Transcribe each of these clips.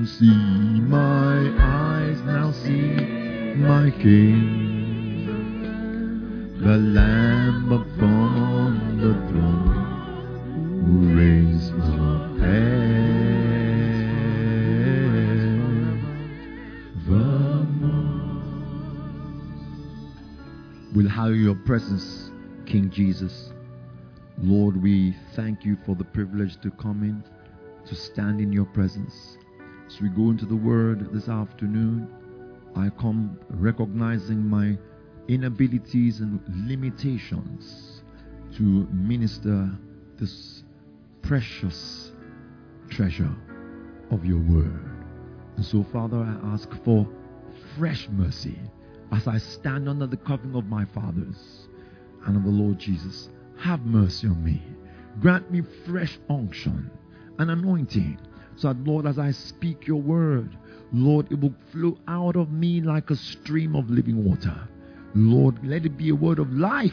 see, my eyes now see my King, the Lamb upon the throne, who reigns forevermore. We'll hallow your presence, King Jesus. Lord, we thank you for the privilege to come in, to stand in your presence. As we go into the word this afternoon, I come recognizing my inabilities and limitations to minister this precious treasure of your word. And so, Father, I ask for fresh mercy as I stand under the covering of my fathers and of the Lord Jesus. Have mercy on me. Grant me fresh unction and anointing, so that, Lord, as I speak your word, Lord, it will flow out of me like a stream of living water. Lord, let it be a word of life,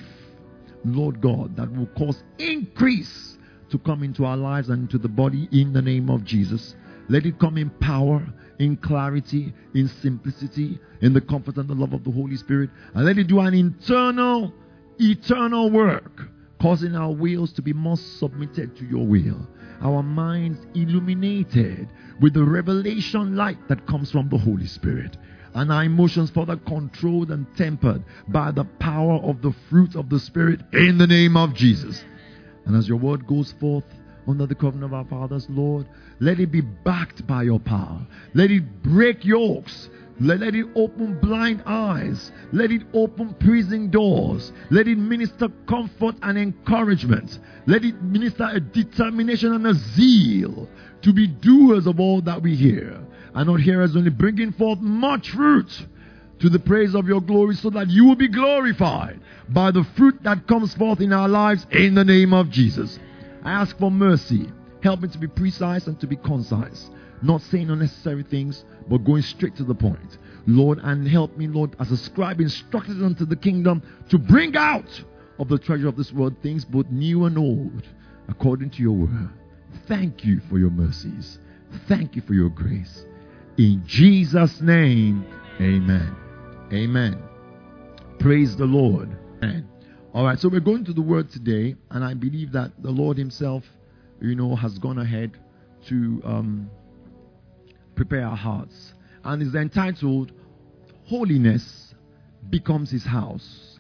Lord God, that will cause increase to come into our lives and into the body in the name of Jesus. Let it come in power, in clarity, in simplicity, in the comfort and the love of the Holy Spirit. And let it do an internal, eternal work, causing our wills to be more submitted to your will, our minds illuminated with the revelation light that comes from the Holy Spirit, and our emotions further controlled and tempered by the power of the fruit of the Spirit in the name of Jesus. And as your word goes forth under the covenant of our fathers, Lord, let it be backed by your power. Let it break yokes. Let it open blind eyes. Let it open prison doors. Let it minister comfort and encouragement. Let it minister a determination and a zeal to be doers of all that we hear, and not hearers only, bringing forth much fruit to the praise of your glory, so that you will be glorified by the fruit that comes forth in our lives in the name of Jesus. I ask for mercy. Help me to be precise and to be concise, not saying unnecessary things, but going straight to the point, Lord. And help me, Lord, as a scribe instructed unto the kingdom, to bring out of the treasure of this world things both new and old, according to your word. Thank you for your mercies. Thank you for your grace. In Jesus' name, amen. Amen. Praise the Lord. Amen. All right, so we're going to the word today, and I believe that the Lord himself, has gone ahead to prepare our hearts. And it's entitled, Holiness Becomes His House.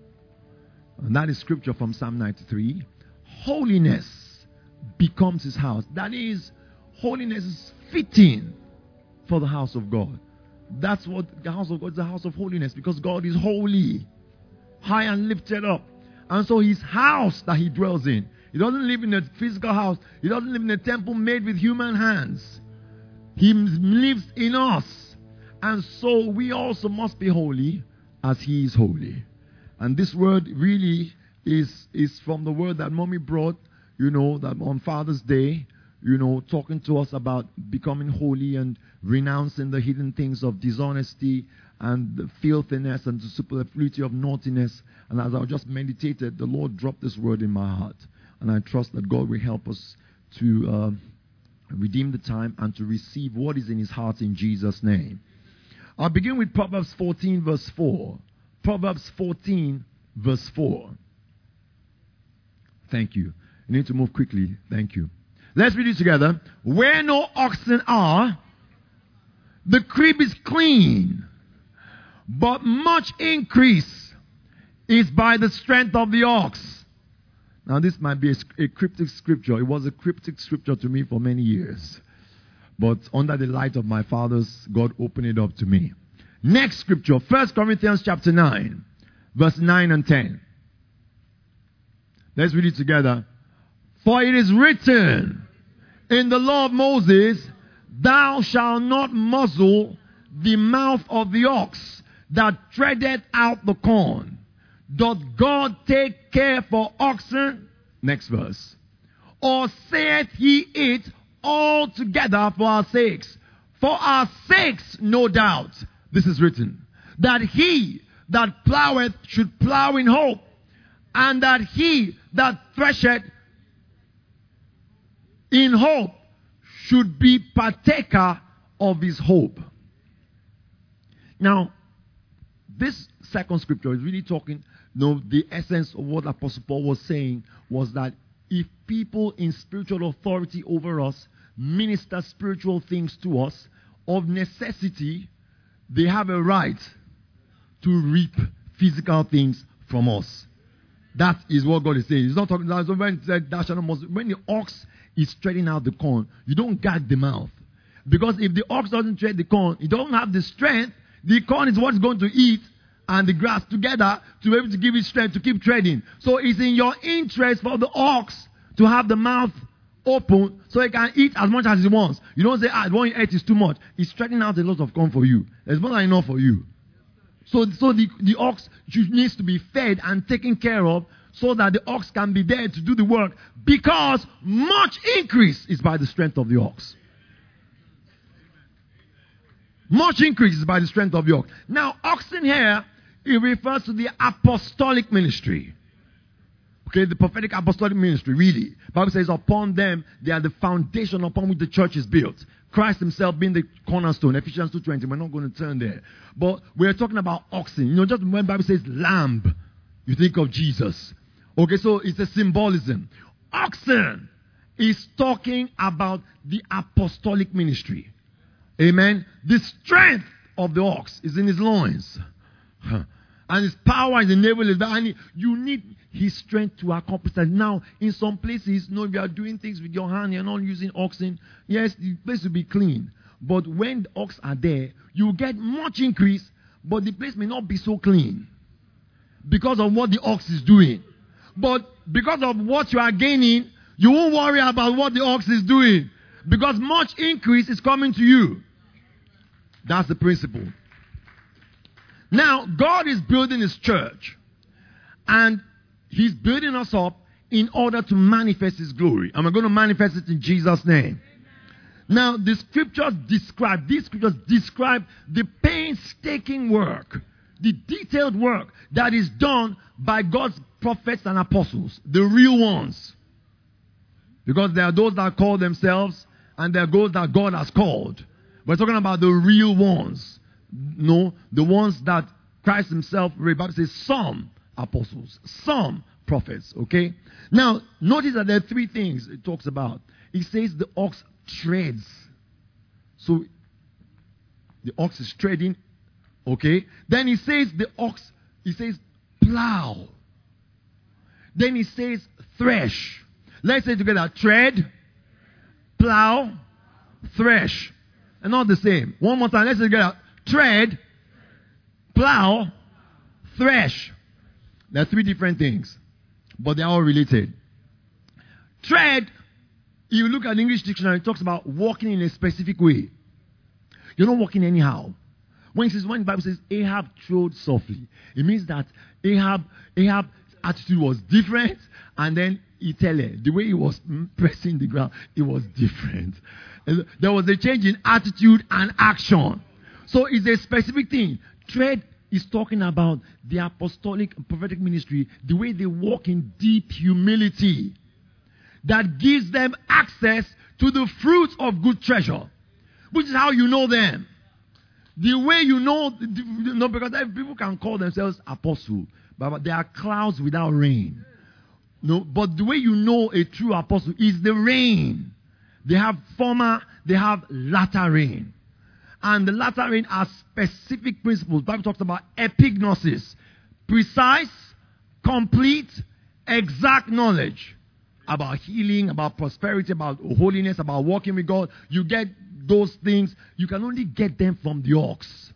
And that is scripture from Psalm 93. Holiness becomes his house. That is, holiness is fitting for the house of God. That's what the house of God is, the house of holiness, because God is holy, high and lifted up. And so his house that he dwells in, he doesn't live in a physical house. He doesn't live in a temple made with human hands. He lives in us. And so we also must be holy as he is holy. And this word really is from the word that Mommy brought, that on Father's Day, talking to us about becoming holy and renouncing the hidden things of dishonesty and the filthiness and the superfluity of naughtiness. And as I just meditated, the Lord dropped this word in my heart. And I trust that God will help us to redeem the time and to receive what is in his heart in Jesus' name. I'll begin with Proverbs 14 verse 4. Proverbs 14 verse 4. Thank you. You need to move quickly. Thank you. Let's read it together. Where no oxen are, the crib is clean, but much increase is by the strength of the ox. Now this might be a cryptic scripture. It was a cryptic scripture to me for many years. But under the light of my fathers, God opened it up to me. Next scripture, 1 Corinthians chapter 9, verse 9 and 10. Let's read it together. For it is written in the law of Moses, thou shalt not muzzle the mouth of the ox that treadeth out the corn. Doth God take care for oxen? Next verse. Or saith he it altogether for our sakes? For our sakes, no doubt, this is written, that he that ploweth should plow in hope, and that he that thresheth in hope should be partaker of his hope. Now, this second scripture is really talking, the essence of what Apostle Paul was saying was that if people in spiritual authority over us minister spiritual things to us, of necessity, they have a right to reap physical things from us. That is what God is saying. He's not talking about when he said, when the ox is treading out the corn, you don't gag the mouth. Because if the ox doesn't tread the corn, it doesn't have the strength. The corn is what's going to eat and the grass together to be able to give it strength to keep treading. So it's in your interest for the ox to have the mouth open so it can eat as much as it wants. You don't say, what you ate is too much. It's treading out a lot of corn for you. There's more than enough for you. So the ox needs to be fed and taken care of so that the ox can be there to do the work, because much increase is by the strength of the ox. Much increase is by the strength of the ox. Now, oxen here, it refers to the apostolic ministry. Okay, the prophetic apostolic ministry, really. The Bible says upon them, they are the foundation upon which the church is built. Christ himself being the cornerstone. Ephesians 2:20. We're not going to turn there. But we're talking about oxen. Just when the Bible says lamb, you think of Jesus. Okay, so it's a symbolism. Oxen is talking about the apostolic ministry. Amen. The strength of the ox is in his loins. And his power is enabled. And you need his strength to accomplish that. Now, in some places, if you are doing things with your hand, you're not using oxen. Yes, the place will be clean. But when the ox are there, you get much increase, but the place may not be so clean because of what the ox is doing. But because of what you are gaining, you won't worry about what the ox is doing, because much increase is coming to you. That's the principle. Now, God is building his church, and he's building us up in order to manifest his glory. And we're going to manifest it in Jesus' name. Now, these scriptures describe the painstaking work, the detailed work that is done by God's prophets and apostles, the real ones. Because there are those that call themselves, and there are those that God has called. We're talking about the real ones. No, the ones that Christ himself, the Bible says, some apostles, some prophets. Okay? Now, notice that there are three things it talks about. It says the ox treads. So, the ox is treading. Okay? Then he says plow. Then he says thresh. Let's say together, tread, plow, thresh. And not the same. One more time, let's say together, tread, plow, thresh. There are three different things, but they're all related. Tread, if you look at the English dictionary, it talks about walking in a specific way. You're not walking anyhow. When the Bible says Ahab trod softly, it means that Ahab's attitude was different, and then the way he was pressing the ground, it was different. There was a change in attitude and action. So it's a specific thing. Tread is talking about the apostolic and prophetic ministry, the way they walk in deep humility that gives them access to the fruits of good treasure, which is how you know them. The way you know, because people can call themselves apostle, but they are clouds without rain. No, but the way you know a true apostle is the rain. They have former, they have latter rain. And the latter rain are specific principles. The Bible talks about epignosis. Precise, complete, exact knowledge about healing, about prosperity, about holiness, about walking with God. You get those things. You can only get them from the ox.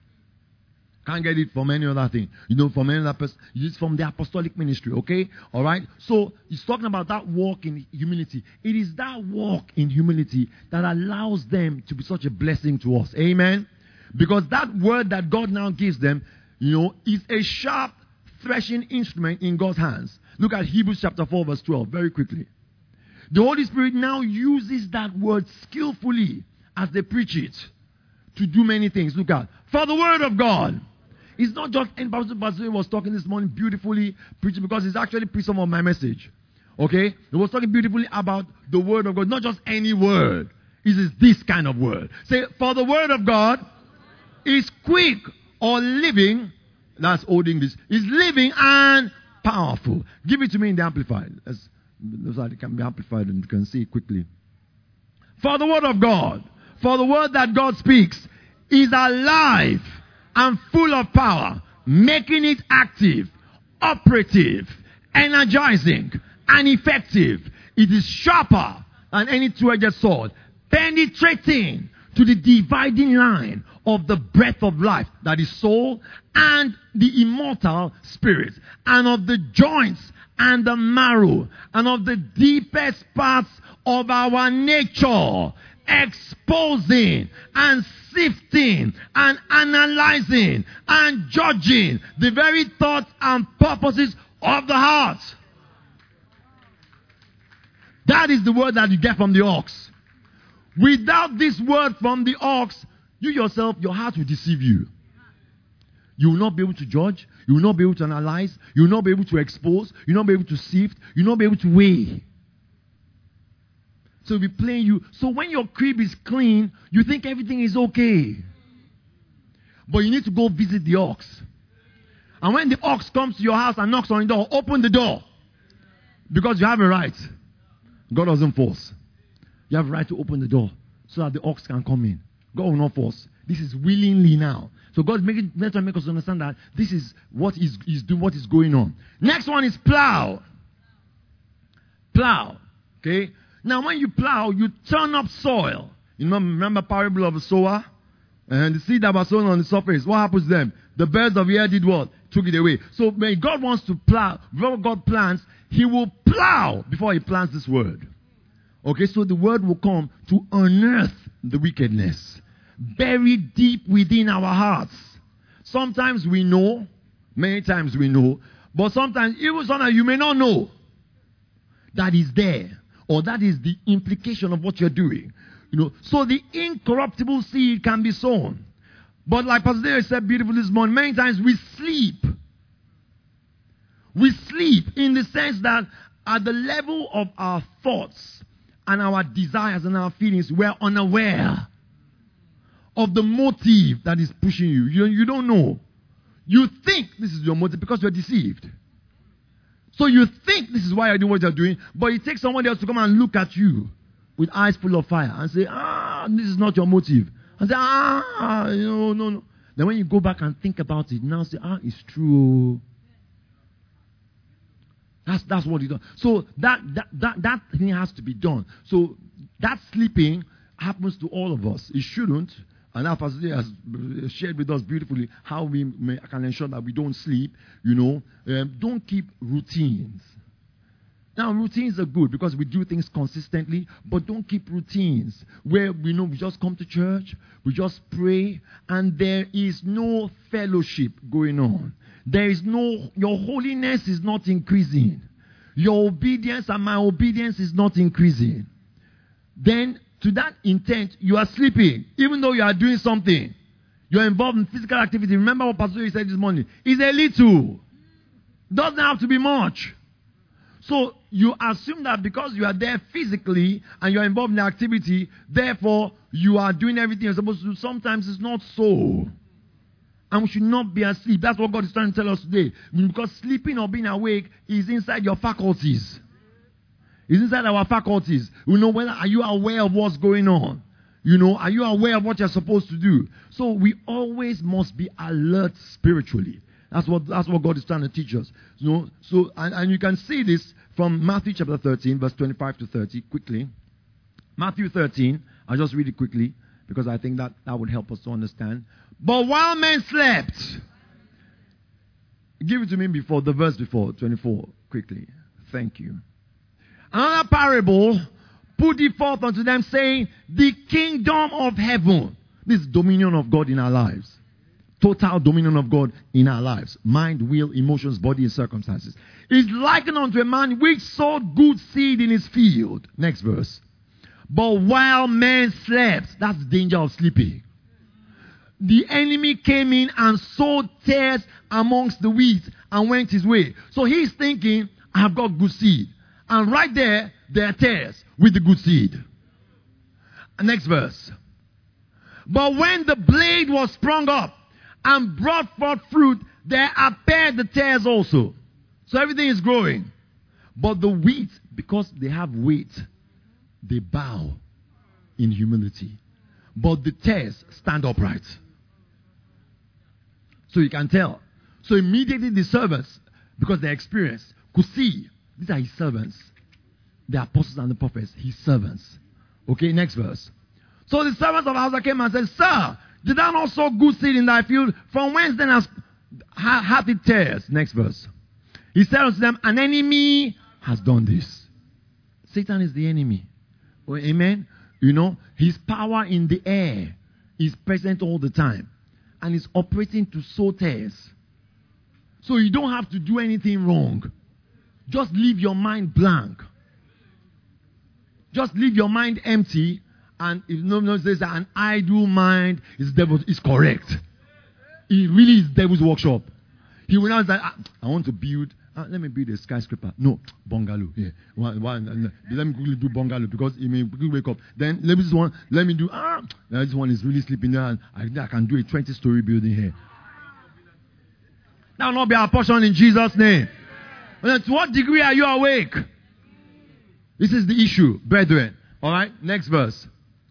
Can't get it from any other thing. From any other person. It's from the apostolic ministry, okay? All right? So, he's talking about that walk in humility. It is that walk in humility that allows them to be such a blessing to us. Amen? Because that word that God now gives them, is a sharp threshing instrument in God's hands. Look at Hebrews chapter 4 verse 12 very quickly. The Holy Spirit now uses that word skillfully as they preach it to do many things. Look at, for the word of God. It's not just, and Pastor was talking this morning beautifully, preaching, because it's actually preached some of my message. Okay? He was talking beautifully about the word of God, not just any word. It is this kind of word. Say, for the word of God is quick or living. That's old English. Is living and powerful. Give it to me in the Amplified. So it can be amplified and you can see it quickly. For the word of God, for the word that God speaks, is alive and full of power, making it active, operative, energizing, and effective. It is sharper than any two-edged sword, penetrating to the dividing line of the breath of life, that is soul, and the immortal spirit, and of the joints and the marrow, and of the deepest parts of our nature, exposing and sifting and analyzing and judging the very thoughts and purposes of the heart. That is the word that you get from the ox. Without this word from the ox, you yourself, your heart will deceive you. You will not be able to judge. You will not be able to analyze. You will not be able to expose. You will not be able to sift. You will not be able to weigh. So it'll be playing you. So when your crib is clean, you think everything is okay. But you need to go visit the ox. And when the ox comes to your house and knocks on the door, open the door. Because you have a right. God doesn't force. You have a right to open the door so that the ox can come in. God will not force. This is willingly now. So God is to make us understand that this is what is doing, what is going on. Next one is plow. Plow. Okay. Now when you plow, you turn up soil. You remember parable of the sower? And the seed that was sown on the surface, what happens to them? The birds of the air did what? Took it away. So when God wants to plow, before God plants, He will plow before He plants this word. Okay, so the word will come to unearth the wickedness buried deep within our hearts. Sometimes we know, many times we know, but sometimes even sometimes you may not know that is there, or that is the implication of what you're doing. So the incorruptible seed can be sown. But like Pastor Dave said beautifully this morning, many times we sleep. We sleep in the sense that at the level of our thoughts and our desires and our feelings, we're unaware of the motive that is pushing you. You don't know. You think this is your motive because you're deceived. So you think this is why you're doing what you're doing, but it takes someone else to come and look at you with eyes full of fire and say, this is not your motive. And say, no. Then when you go back and think about it, now say, it's true. That's what he does. So that thing has to be done. So that sleeping happens to all of us. It shouldn't. And our pastor has shared with us beautifully how we can ensure that we don't sleep. Don't keep routines. Now, routines are good because we do things consistently, but don't keep routines where we just come to church, we just pray, and there is no fellowship going on. Your holiness is not increasing. Your obedience and my obedience is not increasing. Then, to that intent, you are sleeping, even though you are doing something. You're involved in physical activity. Remember what Pastor said this morning. It's a little. Doesn't have to be much. So you assume that because you are there physically and you are involved in the activity, therefore you are doing everything you're supposed to do. Sometimes it's not so. And we should not be asleep. That's what God is trying to tell us today. Because sleeping or being awake is inside your faculties. It's inside our faculties. Are you aware of what's going on? Are you aware of what you're supposed to do? So we always must be alert spiritually. That's what God is trying to teach us. And you can see this from Matthew chapter 13, verse 25 to 30, quickly. Matthew 13, I'll just read it quickly, because I think that would help us to understand. But while men slept, give it to me before, the verse before, 24, quickly. Thank you. Another parable put it forth unto them, saying, the kingdom of heaven. This is dominion of God in our lives. Total dominion of God in our lives. Mind, will, emotions, body, and circumstances. Is likened unto a man which sowed good seed in his field. Next verse. But while men slept, that's the danger of sleeping. The enemy came in and sowed tares amongst the wheat and went his way. So he's thinking, I have got good seed. And right there are tares with the good seed. Next verse. But when the blade was sprung up and brought forth fruit, there appeared the tares also. So everything is growing. But the wheat, because they have weight, they bow in humility. But the tares stand upright. So you can tell. So immediately the servants, because they're experienced, could see these are his servants. The apostles and the prophets, his servants. Okay, next verse. So the servants of Asa came and said, Sir, did thou not sow good seed in thy field? From whence then hath it tares? Next verse. He said unto them, an enemy has done this. Satan is the enemy. Oh, amen? You know, his power in the air is present all the time. And is operating to sow tares. So you don't have to do anything wrong. Just leave your mind blank. Just leave your mind empty. And if no one says that an idle mind is devil, is correct. It really is devil's workshop. He will not say, I want to build. Let me build a skyscraper. No, bungalow. Yeah. Let me quickly do bungalow because he may quickly wake up. Then let me do. This one is really sleeping there. And I think I can do a 20-story building here. That will not be our portion in Jesus' name. But to what degree are you awake? This is the issue, brethren. All right, next verse.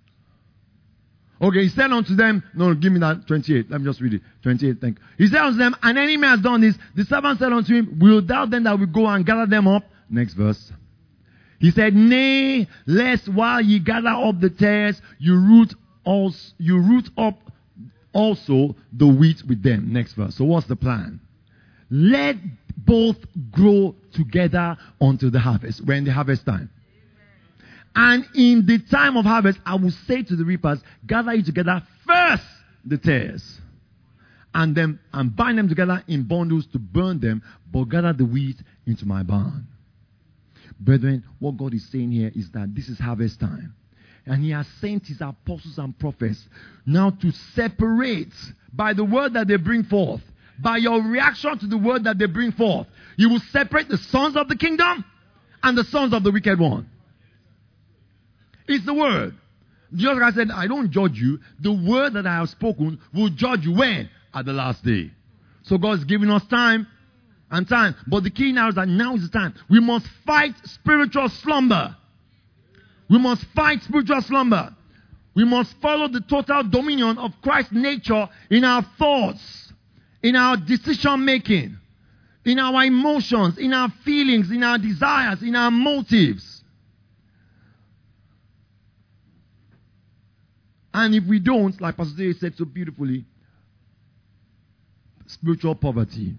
Okay, he said unto them, no, give me that 28. Let me just read it. 28, thank you. He said unto them, an enemy has done this. The servant said unto him, wilt thou then that we go and gather them up? Next verse. He said, nay, lest while ye gather up the tares, you root up also the wheat with them. Next verse. So what's the plan? Let both grow together until the harvest. We're in the harvest time. And in the time of harvest, I will say to the reapers, gather you together first the tares, and bind them together in bundles to burn them, but gather the wheat into my barn. Brethren, what God is saying here is that this is harvest time. And he has sent his apostles and prophets now to separate by the word that they bring forth. By your reaction to the word that they bring forth, you will separate the sons of the kingdom and the sons of the wicked one. It's the word. Jesus Christ said, I don't judge you. The word that I have spoken will judge you when? At the last day. So God is giving us time and time. But the key now is that now is the time. We must fight spiritual slumber. We must fight spiritual slumber. We must follow the total dominion of Christ's nature in our thoughts, in our decision making, in our emotions, in our feelings, in our desires, in our motives. And if we don't, like Pastor Dave said so beautifully, spiritual poverty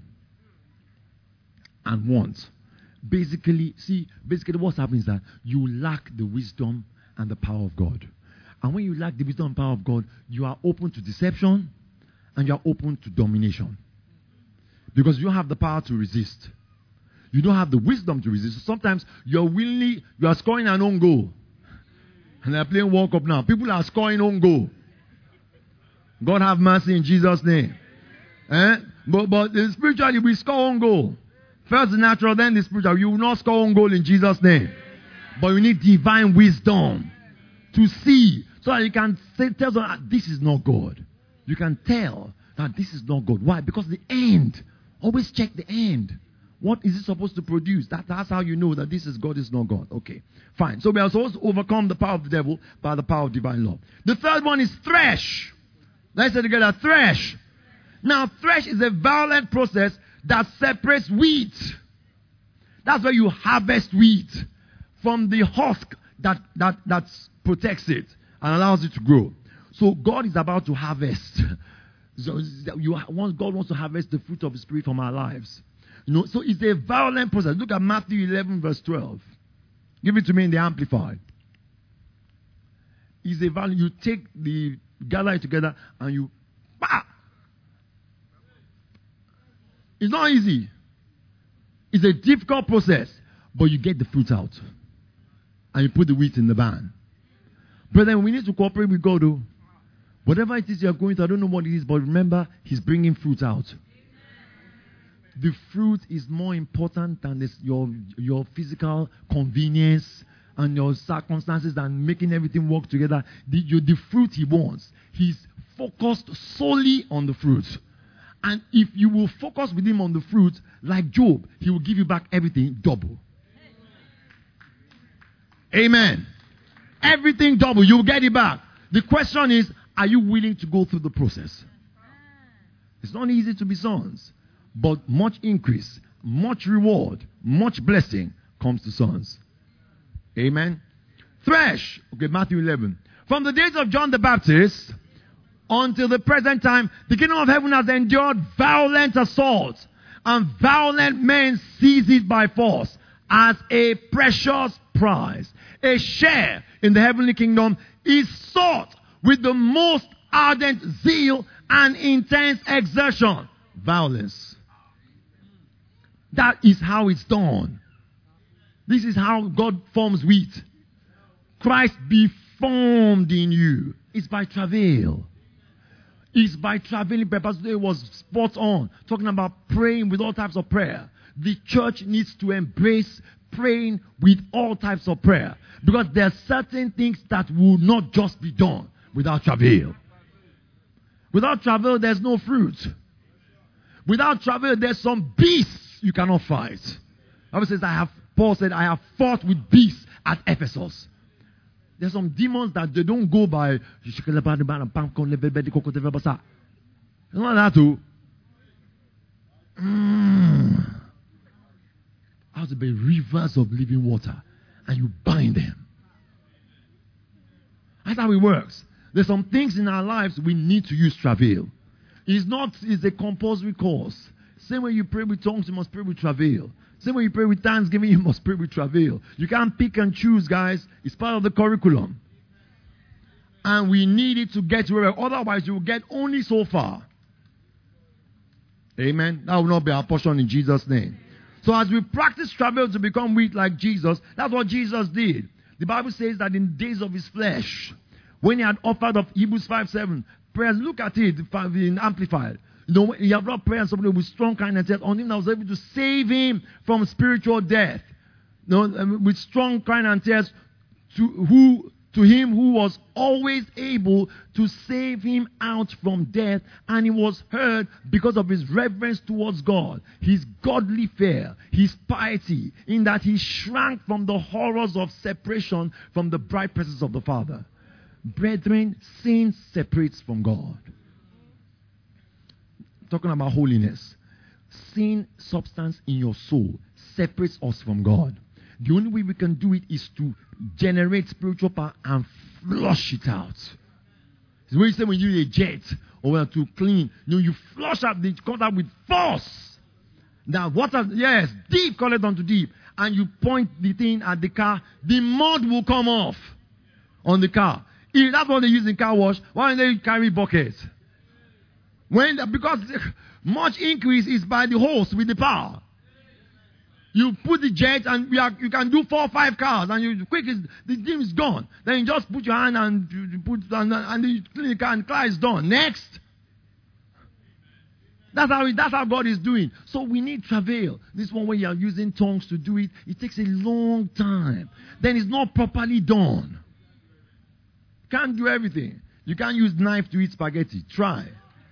and want. Basically what's happening is that you lack the wisdom and the power of God. And when you lack the wisdom and power of God, you are open to deception and you are open to domination. Because you don't have the power to resist. You don't have the wisdom to resist. So sometimes you are scoring an own goal. And they're playing World Cup now. People are scoring own goal. God have mercy in Jesus' name. But spiritually, we score own goal. First the natural, then the spiritual. You will not score own goal in Jesus' name. But you need divine wisdom to see. So that you can tell them that this is not God. You can tell that this is not God. Why? Because the end. Always check the end. What is it supposed to produce? That's how you know that this is God, is not God. Okay, fine. So we are supposed to overcome the power of the devil by the power of divine law. The third one is thresh. Let's say together, thresh. Now, thresh is a violent process that separates wheat. That's where you harvest wheat from the husk that protects it and allows it to grow. So God is about to harvest. God wants to harvest the fruit of the Spirit from our lives. So it's a violent process. Look at Matthew 11 verse 12. Give it to me in the Amplified. It's a violent. You gather it together and you. Bah! It's not easy. It's a difficult process, but you get the fruit out, and you put the wheat in the barn. Brethren, we need to cooperate with God, though. Whatever it is you are going through, I don't know what it is, but remember, He's bringing fruit out. The fruit is more important than your physical convenience and your circumstances and making everything work together. The fruit he wants. He's focused solely on the fruit. And if you will focus with him on the fruit, like Job, he will give you back everything double. Amen. Everything double. You will get it back. The question is, are you willing to go through the process? It's not easy to be sons, but much increase, much reward, much blessing comes to sons. Amen. Thresh. Okay, Matthew 11. From the days of John the Baptist until the present time, the kingdom of heaven has endured violent assault, and violent men seize it by force as a precious prize. A share in the heavenly kingdom is sought with the most ardent zeal and intense exertion. Violence. That is how it's done. This is how God forms wheat. Christ be formed in you. It's by travail. It's by traveling. Purpose today was spot on. Talking about praying with all types of prayer. The church needs to embrace praying with all types of prayer. Because there are certain things that will not just be done without travail. Without travail, there's no fruit. Without travail, there's some beasts you cannot fight. Bible says, Paul said, I have fought with beasts at Ephesus. There's some demons that they don't go by. It's not that too. Out to be rivers of living water, and you bind them. That's how it works. There's some things in our lives we need to use travail. It's a compulsory course. Same way you pray with tongues, you must pray with travail. Same way you pray with thanksgiving, you must pray with travail. You can't pick and choose, guys. It's part of the curriculum. And we need it to get where, otherwise you will get only so far. Amen. That will not be our portion in Jesus' name. So as we practice travail to become weak like Jesus, that's what Jesus did. The Bible says that in the days of his flesh, when he had offered up Hebrews 5:7 prayers, look at it in Amplified. He had brought prayer and somebody with strong kindness on him that was able to save him from spiritual death. With strong crying and tears to him who was always able to save him out from death, and he was heard because of his reverence towards God, his godly fear, his piety, in that he shrank from the horrors of separation from the bright presence of the Father. Brethren, sin separates from God. Talking about holiness. Sin, substance in your soul, separates us from God. The only way we can do it is to generate spiritual power and flush it out. It's when you say when you use a jet or to clean, you flush out the contact with force. Now water, yes, deep calleth unto deep. And you point the thing at the car, the mud will come off on the car. If that's what they use in car wash, why don't they carry buckets? Because much increase is by the hose with the power. You put the jet and you can do 4 or 5 cars, and the thing is gone. Then you just put your hand and you put and you clean the car, and the car is done. Next. That's how God is doing. So we need travail. This one where you are using tongues to do it, it takes a long time. Then it's not properly done. Can't do everything. You can't use knife to eat spaghetti. Try.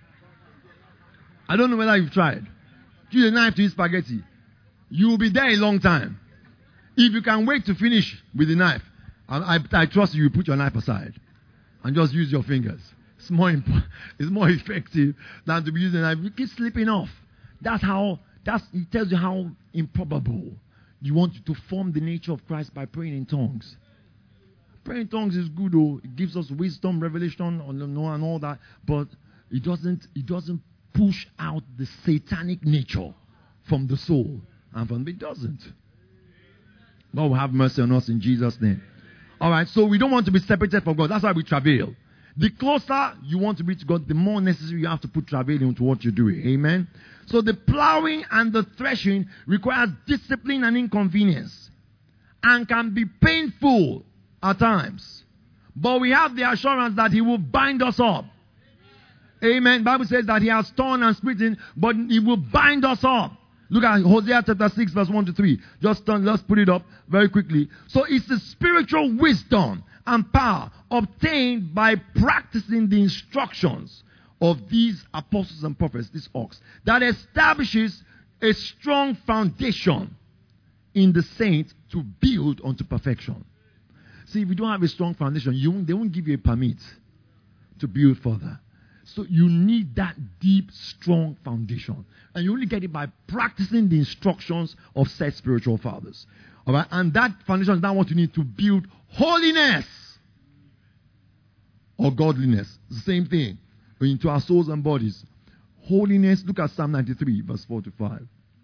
I don't know whether you've tried. Use a knife to eat spaghetti. You will be there a long time. If you can wait to finish with the knife, I trust you put your knife aside and just use your fingers. It's more effective than to be using a knife. You keep slipping off. It tells you how improbable you want to form the nature of Christ by praying in tongues. Praying in tongues is good, though. It gives us wisdom, revelation, and all that. But it doesn't push out the satanic nature from the soul. And it doesn't. God will have mercy on us in Jesus' name. Alright, so we don't want to be separated from God. That's why we travail. The closer you want to be to God, the more necessary you have to put travail into what you're doing. Amen? So the plowing and the threshing requires discipline and inconvenience, and can be painful at times. But we have the assurance that He will bind us up. Amen. The Bible says that He has torn and split, but He will bind us up. Look at Hosea chapter 6 verse 1 to 3. Let's put it up very quickly. So it's the spiritual wisdom and power obtained by practicing the instructions of these apostles and prophets, this ox, that establishes a strong foundation in the saints to build unto perfection. See, if you don't have a strong foundation, they won't give you a permit to build further. So you need that deep, strong foundation. And you only get it by practicing the instructions of said spiritual fathers. All right? And that foundation is not what you need to build holiness or godliness. It's the same thing. Into our souls and bodies. Holiness, look at Psalm 93, verse 4 to 5.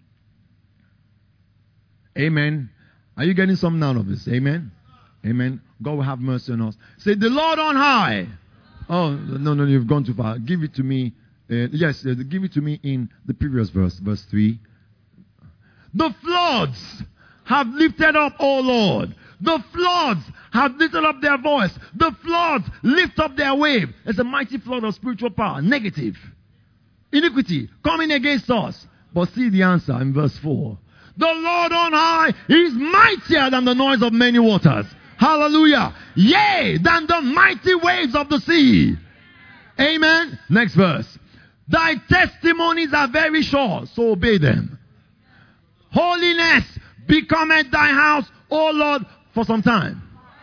Amen. Are you getting something out of this? Amen. Amen. God will have mercy on us. Say, the Lord on high. Oh, no, you've gone too far. Give it to me. Give it to me in the previous verse, verse 3. The floods have lifted up, O Lord. The floods have lifted up their voice. The floods lift up their wave. It's a mighty flood of spiritual power. Negative. Iniquity coming against us. But see the answer in verse 4. The Lord on high is mightier than the noise of many waters. Hallelujah. Yea, than the mighty waves of the sea. Amen. Next verse. Thy testimonies are very sure, so obey them. Holiness becometh thy house, O Lord, for some time.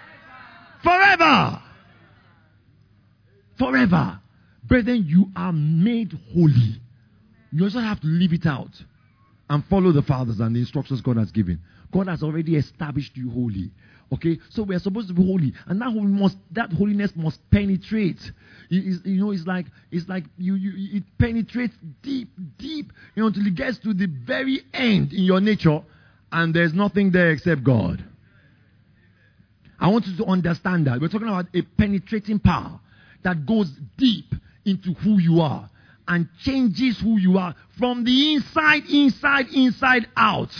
Forever. Forever. Brethren, you are made holy. You just have to leave it out and follow the fathers and the instructions God has given. God has already established you holy. Okay, so we are supposed to be holy, and that holiness must penetrate. It's like it penetrates deep, until it gets to the very end in your nature, and there's nothing there except God. I want you to understand that we're talking about a penetrating power that goes deep into who you are and changes who you are from the inside out.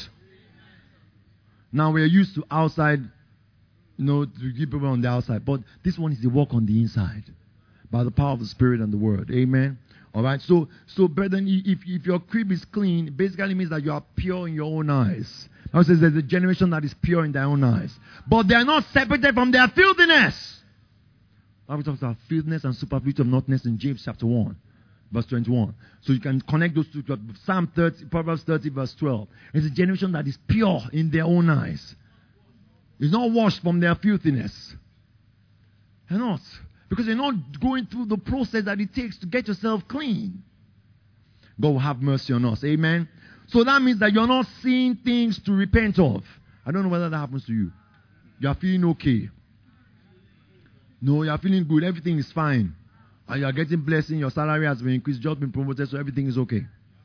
Now we are used to outside. To keep people on the outside. But this one is the work on the inside. By the power of the Spirit and the Word. Amen. Alright. So brethren, if your crib is clean, it basically means that you are pure in your own eyes. Now it says there's a generation that is pure in their own eyes. But they are not separated from their filthiness. The Bible talks about filthiness and superfluity of naughtiness in James chapter 1. Verse 21. So you can connect those two. Proverbs 30 verse 12. It's a generation that is pure in their own eyes. It's not washed from their filthiness. They're not. Because you're not going through the process that it takes to get yourself clean. God will have mercy on us. Amen. So that means that you're not seeing things to repent of. I don't know whether that happens to you. You are feeling okay. No, you are feeling good. Everything is fine. And you are getting blessing. Your salary has been increased. Job been promoted. So everything is okay.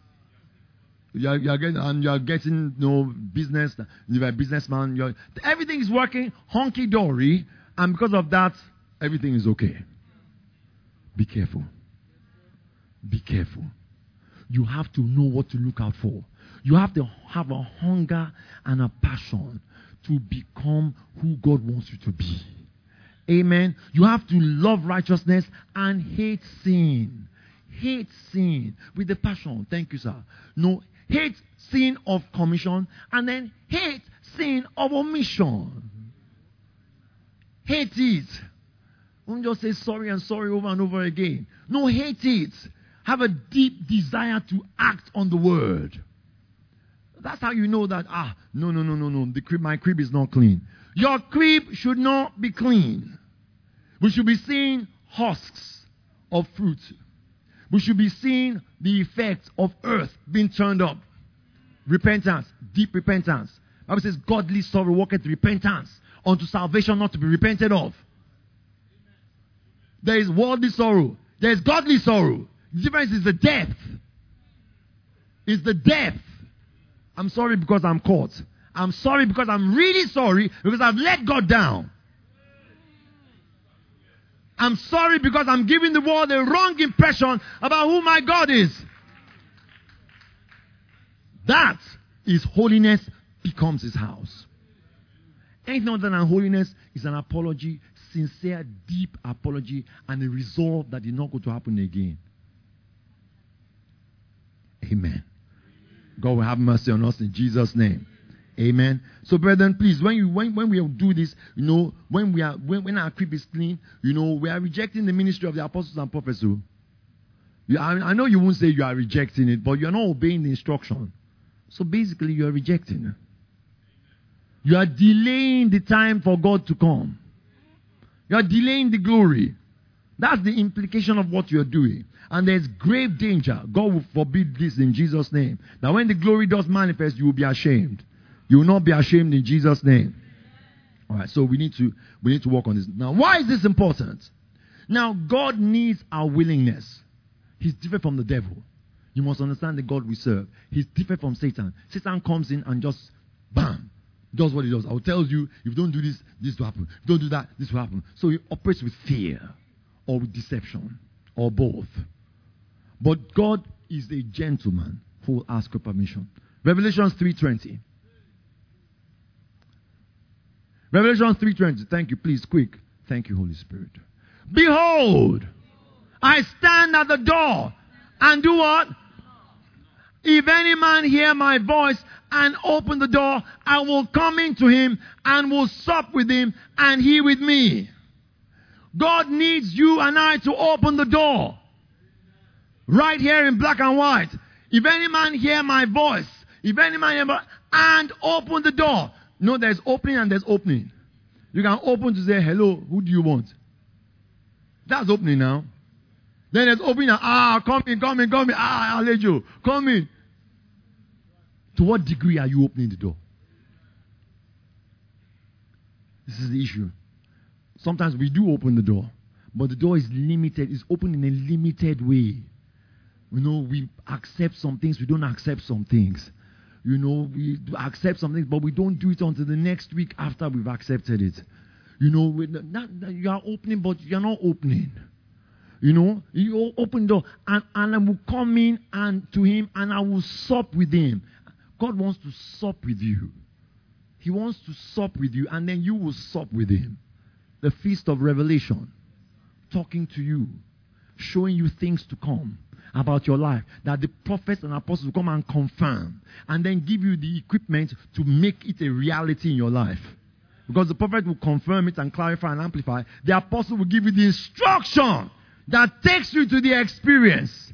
You are getting business. You're a businessman. Everything is working honky dory, and because of that, everything is okay. Be careful. Be careful. You have to know what to look out for. You have to have a hunger and a passion to become who God wants you to be. Amen. You have to love righteousness and hate sin. Hate sin with the passion. Thank you, sir. No. Hate sin of commission and then hate sin of omission. Hate it. Don't just say sorry and sorry over and over again. No, hate it. Have a deep desire to act on the word. That's how you know that, no. My crib is not clean. Your crib should not be clean. We should be seeing husks of fruit. We should be seeing the effects of earth being turned up. Repentance, deep repentance. The Bible says, godly sorrow worketh repentance unto salvation not to be repented of. There is worldly sorrow. There is godly sorrow. The difference is the depth. It's the depth. I'm sorry because I'm caught. I'm sorry because I'm really sorry because I've let God down. I'm sorry because I'm giving the world a wrong impression about who my God is. That is holiness becomes his house. Anything other than holiness is an apology, sincere, deep apology, and a resolve that is not going to happen again. Amen. God will have mercy on us in Jesus' name. Amen. So, brethren, please, when we do this, when our crib is clean, we are rejecting the ministry of the apostles and prophets. I know you won't say you are rejecting it, but you are not obeying the instruction. So basically, you are rejecting. You are delaying the time for God to come. You are delaying the glory. That's the implication of what you are doing. And there's grave danger. God will forbid this in Jesus' name. Now, when the glory does manifest, you will be ashamed. You will not be ashamed in Jesus' name. All right, so we need to work on this. Now, why is this important? Now, God needs our willingness. He's different from the devil. You must understand the God we serve. He's different from Satan. Satan comes in and just, bam, does what he does. I will tell you, if you don't do this, this will happen. If you don't do that, this will happen. So he operates with fear or with deception or both. But God is a gentleman who will ask for permission. Revelation 3:20. Revelation 3:20. Thank you. Please, quick. Thank you, Holy Spirit. Behold, I stand at the door and do what? If any man hear my voice and open the door, I will come into him and will sup with him and he with me. God needs you and I to open the door. Right here in black and white. If any man hear my voice, and open the door. No, there's opening and there's opening. You can open to say, hello, who do you want? That's opening now. Then there's opening. Come in. I'll let you. Come in. To what degree are you opening the door? This is the issue. Sometimes we do open the door, but the door is limited. It's open in a limited way. We accept some things. We don't accept some things. We accept some things, but we don't do it until the next week after we've accepted it. You are opening, but you're not opening. You open the door, and I will come in and to him, and I will sup with him. God wants to sup with you. He wants to sup with you, and then you will sup with him. The feast of revelation, talking to you, showing you things to come about your life, that the prophets and apostles will come and confirm, and then give you the equipment to make it a reality in your life. Because the prophet will confirm it and clarify and amplify. The apostle will give you the instruction that takes you to the experience.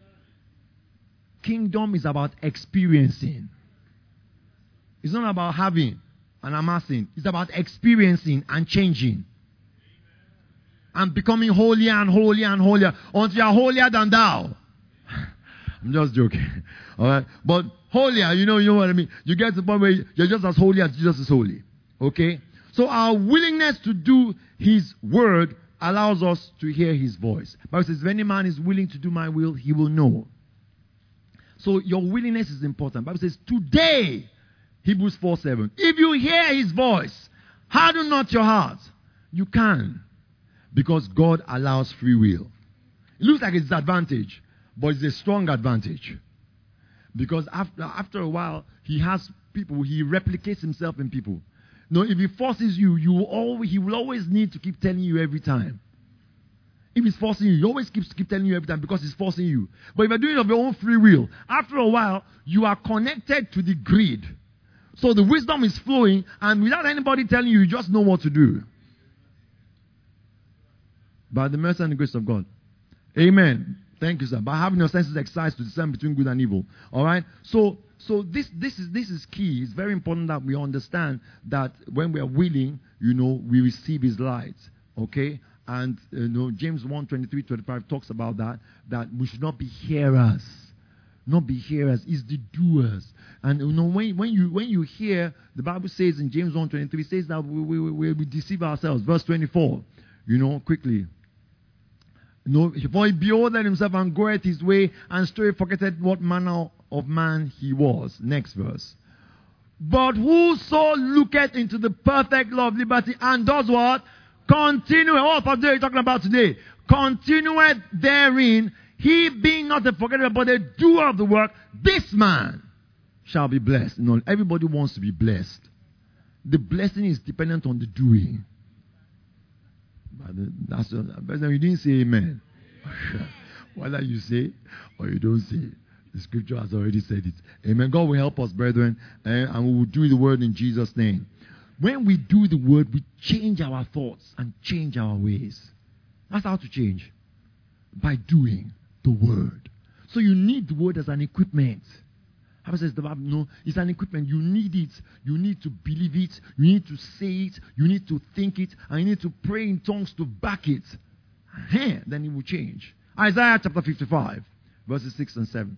Kingdom is about experiencing. It's not about having and amassing. It's about experiencing and changing. And becoming holier and holier and holier until you are holier than thou. I'm just joking. Alright? But holier, you know what I mean. You get to the point where you're just as holy as Jesus is holy. Okay? So our willingness to do his word allows us to hear his voice. The Bible says, if any man is willing to do my will, he will know. So your willingness is important. The Bible says, today, Hebrews 4:7. If you hear his voice, harden not your heart. You can. Because God allows free will. It looks like it's an advantage, but it's a strong advantage. Because after a while, he has people, he replicates himself in people. If he forces you, he will always need to keep telling you every time. If he's forcing you, he always keep telling you every time because he's forcing you. But if you're doing it of your own free will, after a while, you are connected to the grid. So the wisdom is flowing, and without anybody telling you, you just know what to do. By the mercy and the grace of God. Amen. Thank you, sir. By having your senses exercised to discern between good and evil. All right? So this is key. It's very important that we understand that when we are willing, we receive his light. Okay? And James 1:23-25 talks about that we should not be hearers. Not be hearers, it's the doers. And when you hear, the Bible says in James 1:23 says that we deceive ourselves. Verse 24. Quickly. For he beholdeth himself and goeth his way, and straightway forgetteth what manner of man he was. Next verse. But whoso looketh into the perfect law of liberty and does what? Continue. What are you talking about today? Continueth therein, he being not a forgetter, but a doer of the work, this man shall be blessed. Everybody wants to be blessed. The blessing is dependent on the doing. You didn't say amen. Whether you say or you don't say, The scripture has already said it. Amen. God will help us, brethren, and we will do the word in Jesus' name. When we do the word, we change our thoughts and change our ways. That's how to change. By doing the word. So you need the word as an equipment. How says the Bible? No, it's an equipment. You need it. You need to believe it. You need to say it. You need to think it. And you need to pray in tongues to back it. Then it will change. Isaiah chapter 55, verses 6 and 7.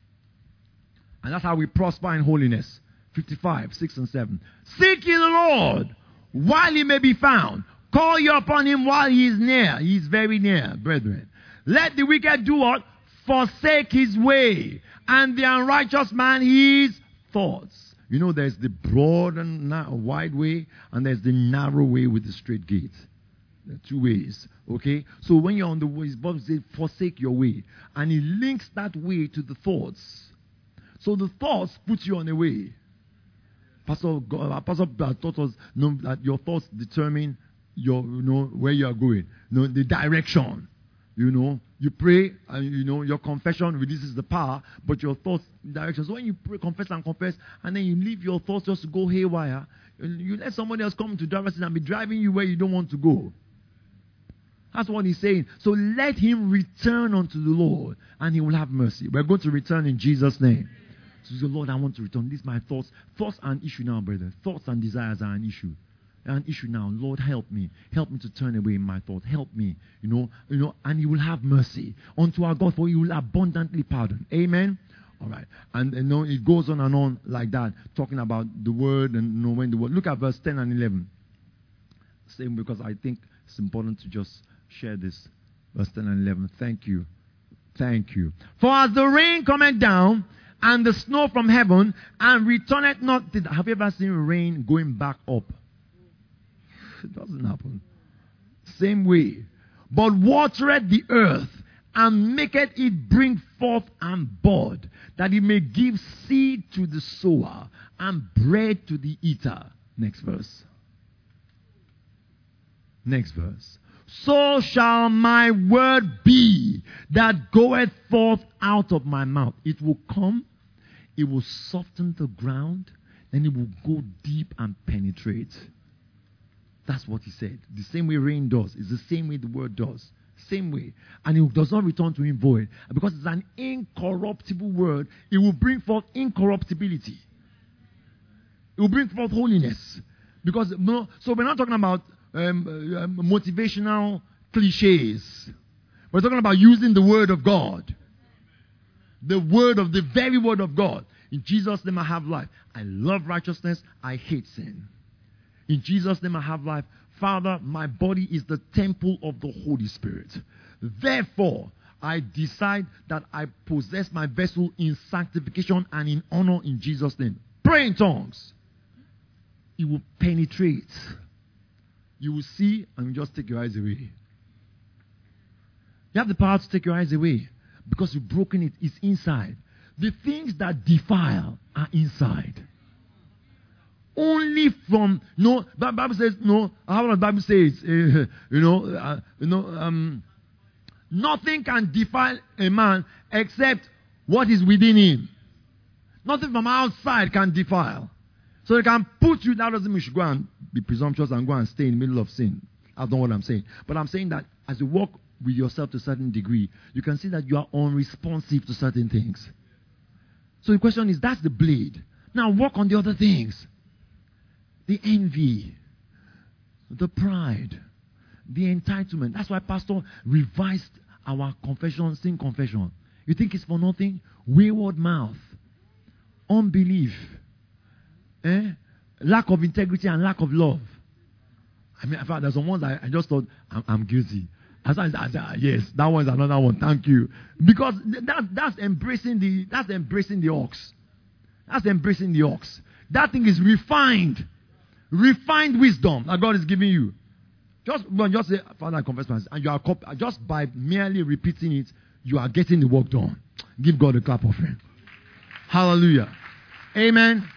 And that's how we prosper in holiness. 55, 6 and 7. Seek ye the Lord while he may be found. Call you upon him while he is near. He is very near, brethren. Let the wicked do what? Forsake his way. And the unrighteous man his thoughts. You know, there's the broad and wide way. And there's the narrow way with the straight gate. There are two ways. Okay? So when you're on the way, Bible says, forsake your way. And he links that way to the thoughts. So the thoughts put you on a way. Pastor taught us that your thoughts determine where you are going. The direction. You pray and your confession releases the power, but your thoughts direction. So when you pray, confess, and then you leave your thoughts just to go haywire, you let somebody else come to drive and be driving you where you don't want to go. That's what he's saying. So let him return unto the Lord, and he will have mercy. We're going to return in Jesus' name. So he said, Lord, I want to return. These are my thoughts. Thoughts are an issue now, brother. Thoughts and desires are an issue. An issue now. Lord, help me. Help me to turn away in my thoughts. Help me. And he will have mercy unto our God, for he will abundantly pardon. Amen. All right. And it goes on and on like that, talking about the word and when the word. Look at verse 10 and 11. Same, because I think it's important to just share this. Verse 10 and 11. Thank you. Thank you. For as the rain cometh down, and the snow from heaven, and returneth not. Have you ever seen rain going back up? It doesn't happen. Same way. But watereth the earth, and maketh it bring forth and bud, that it may give seed to the sower, and bread to the eater. Next verse. Next verse. So shall my word be that goeth forth out of my mouth. It will come, it will soften the ground, and it will go deep and penetrate. That's what he said. The same way rain does. It's the same way the word does. Same way. And it does not return to him void. Because it's an incorruptible word, it will bring forth incorruptibility. It will bring forth holiness. Because, so we're not talking about motivational cliches. We're talking about using the word of God. The very word of God. In Jesus' name I have life. I love righteousness. I hate sin. In Jesus' name I have life. Father, my body is the temple of the Holy Spirit. Therefore, I decide that I possess my vessel in sanctification and in honor in Jesus' name. Pray in tongues. It will penetrate. You will see and you just take your eyes away. You have the power to take your eyes away because you've broken it. It's inside. The things that defile are inside. Only from, the Bible says, how does the Bible say it? Nothing can defile a man except what is within him. Nothing from outside can defile. So they can put you, that doesn't mean you should go and be presumptuous and go and stay in the middle of sin. That's not what I'm saying. But I'm saying that as you walk with yourself to a certain degree, you can see that you are unresponsive to certain things. So the question is, that's the blade. Now work on the other things. The envy, the pride, the entitlement. That's why Pastor revised our confession, sin confession. You think it's for nothing? Wayward mouth, unbelief, lack of integrity and lack of love. I mean, in fact, there's some ones I just thought, I'm guilty. I said, yes, that one's another one. Thank you. Because that's embracing the ox. That's embracing the ox. That thing is refined. Refined wisdom that God is giving you. Just say, Father, I confess my sin. And you are just by merely repeating it, you are getting the work done. Give God a clap offering. Hallelujah. Amen.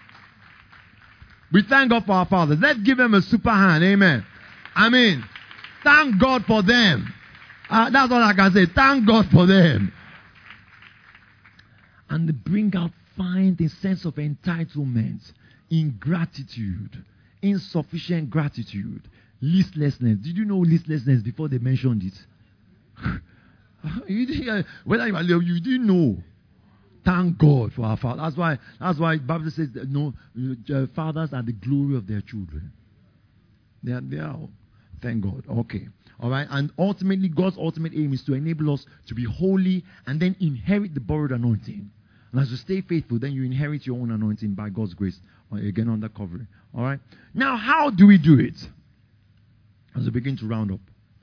We thank God for our fathers. Let's give them a super hand. Amen. I mean, thank God for them. That's all I can say. Thank God for them. And they bring out find a sense of entitlement, ingratitude, insufficient gratitude, listlessness. Did you know listlessness before they mentioned it? Whether you didn't know. Thank God for our father. That's why the Bible says that, fathers are the glory of their children. They are. Thank God. Okay. All right. And ultimately, God's ultimate aim is to enable us to be holy and then inherit the borrowed anointing. And as you stay faithful, then you inherit your own anointing by God's grace. Again, under covering. All right. Now, how do we do it? As we begin to round up.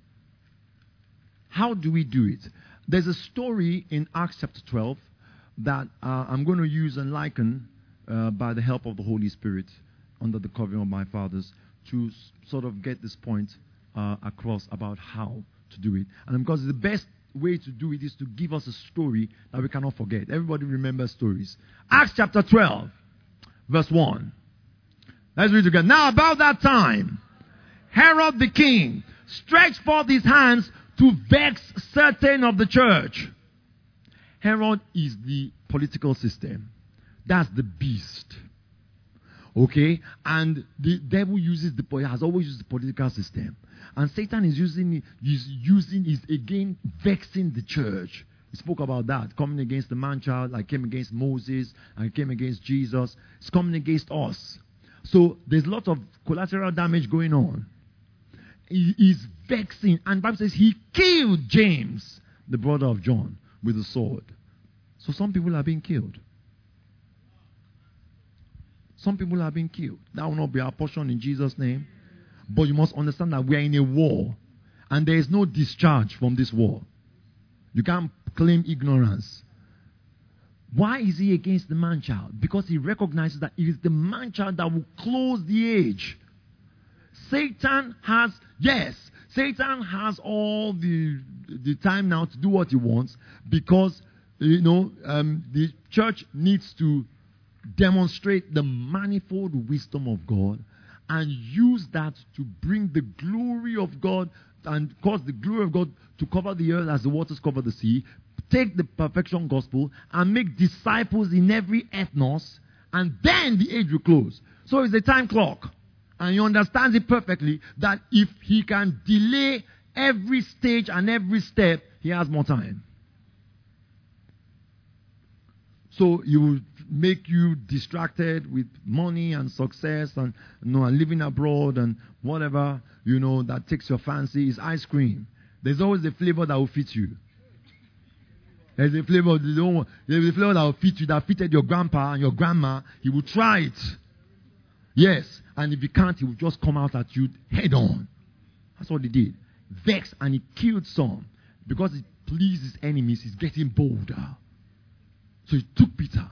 How do we do it? There's a story in Acts chapter 12 that I'm going to use and liken by the help of the Holy Spirit under the covering of my fathers to sort of get this point across about how to do it. And because the best way to do it is to give us a story that we cannot forget. Everybody remembers stories. Acts chapter 12, verse 1. Let's read together. Now about that time, Herod the king stretched forth his hands to vex certain of the church. Herod is the political system. That's the beast. Okay? And the devil has always used the political system. And Satan is again vexing the church. We spoke about that. Coming against the man-child, like came against Moses, and came against Jesus. It's coming against us. So there's lots of collateral damage going on. He is vexing. And the Bible says he killed James, the brother of John, with a sword. So some people are being killed. Some people are being killed. That will not be our portion in Jesus' name. But you must understand that we are in a war. And there is no discharge from this war. You can't claim ignorance. Why is he against the man-child? Because he recognizes that it is the man-child that will close the age. Satan has all the time now to do what he wants because, the church needs to demonstrate the manifold wisdom of God and use that to bring the glory of God and cause the glory of God to cover the earth as the waters cover the sea, take the perfection gospel and make disciples in every ethnos, and then the age will close. So it's a time clock. And he understands it perfectly that if he can delay every stage and every step, he has more time. So he will make you distracted with money and success and and living abroad and whatever that takes your fancy. Is ice cream. There's always a flavor that will fit you. There's a flavor that will fit you, that fitted your grandpa and your grandma. He will try it. Yes. And if he can't, he will just come out at you head on. That's what he did. Vexed, and he killed some. Because it pleased his enemies, he's getting bolder. So he took Peter.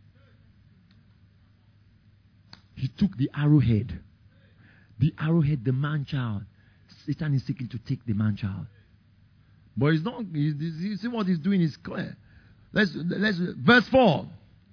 He took the arrowhead. The arrowhead, the man-child. Satan is seeking to take the man-child. But it's not. You see what he's doing is clear. Let's verse 4.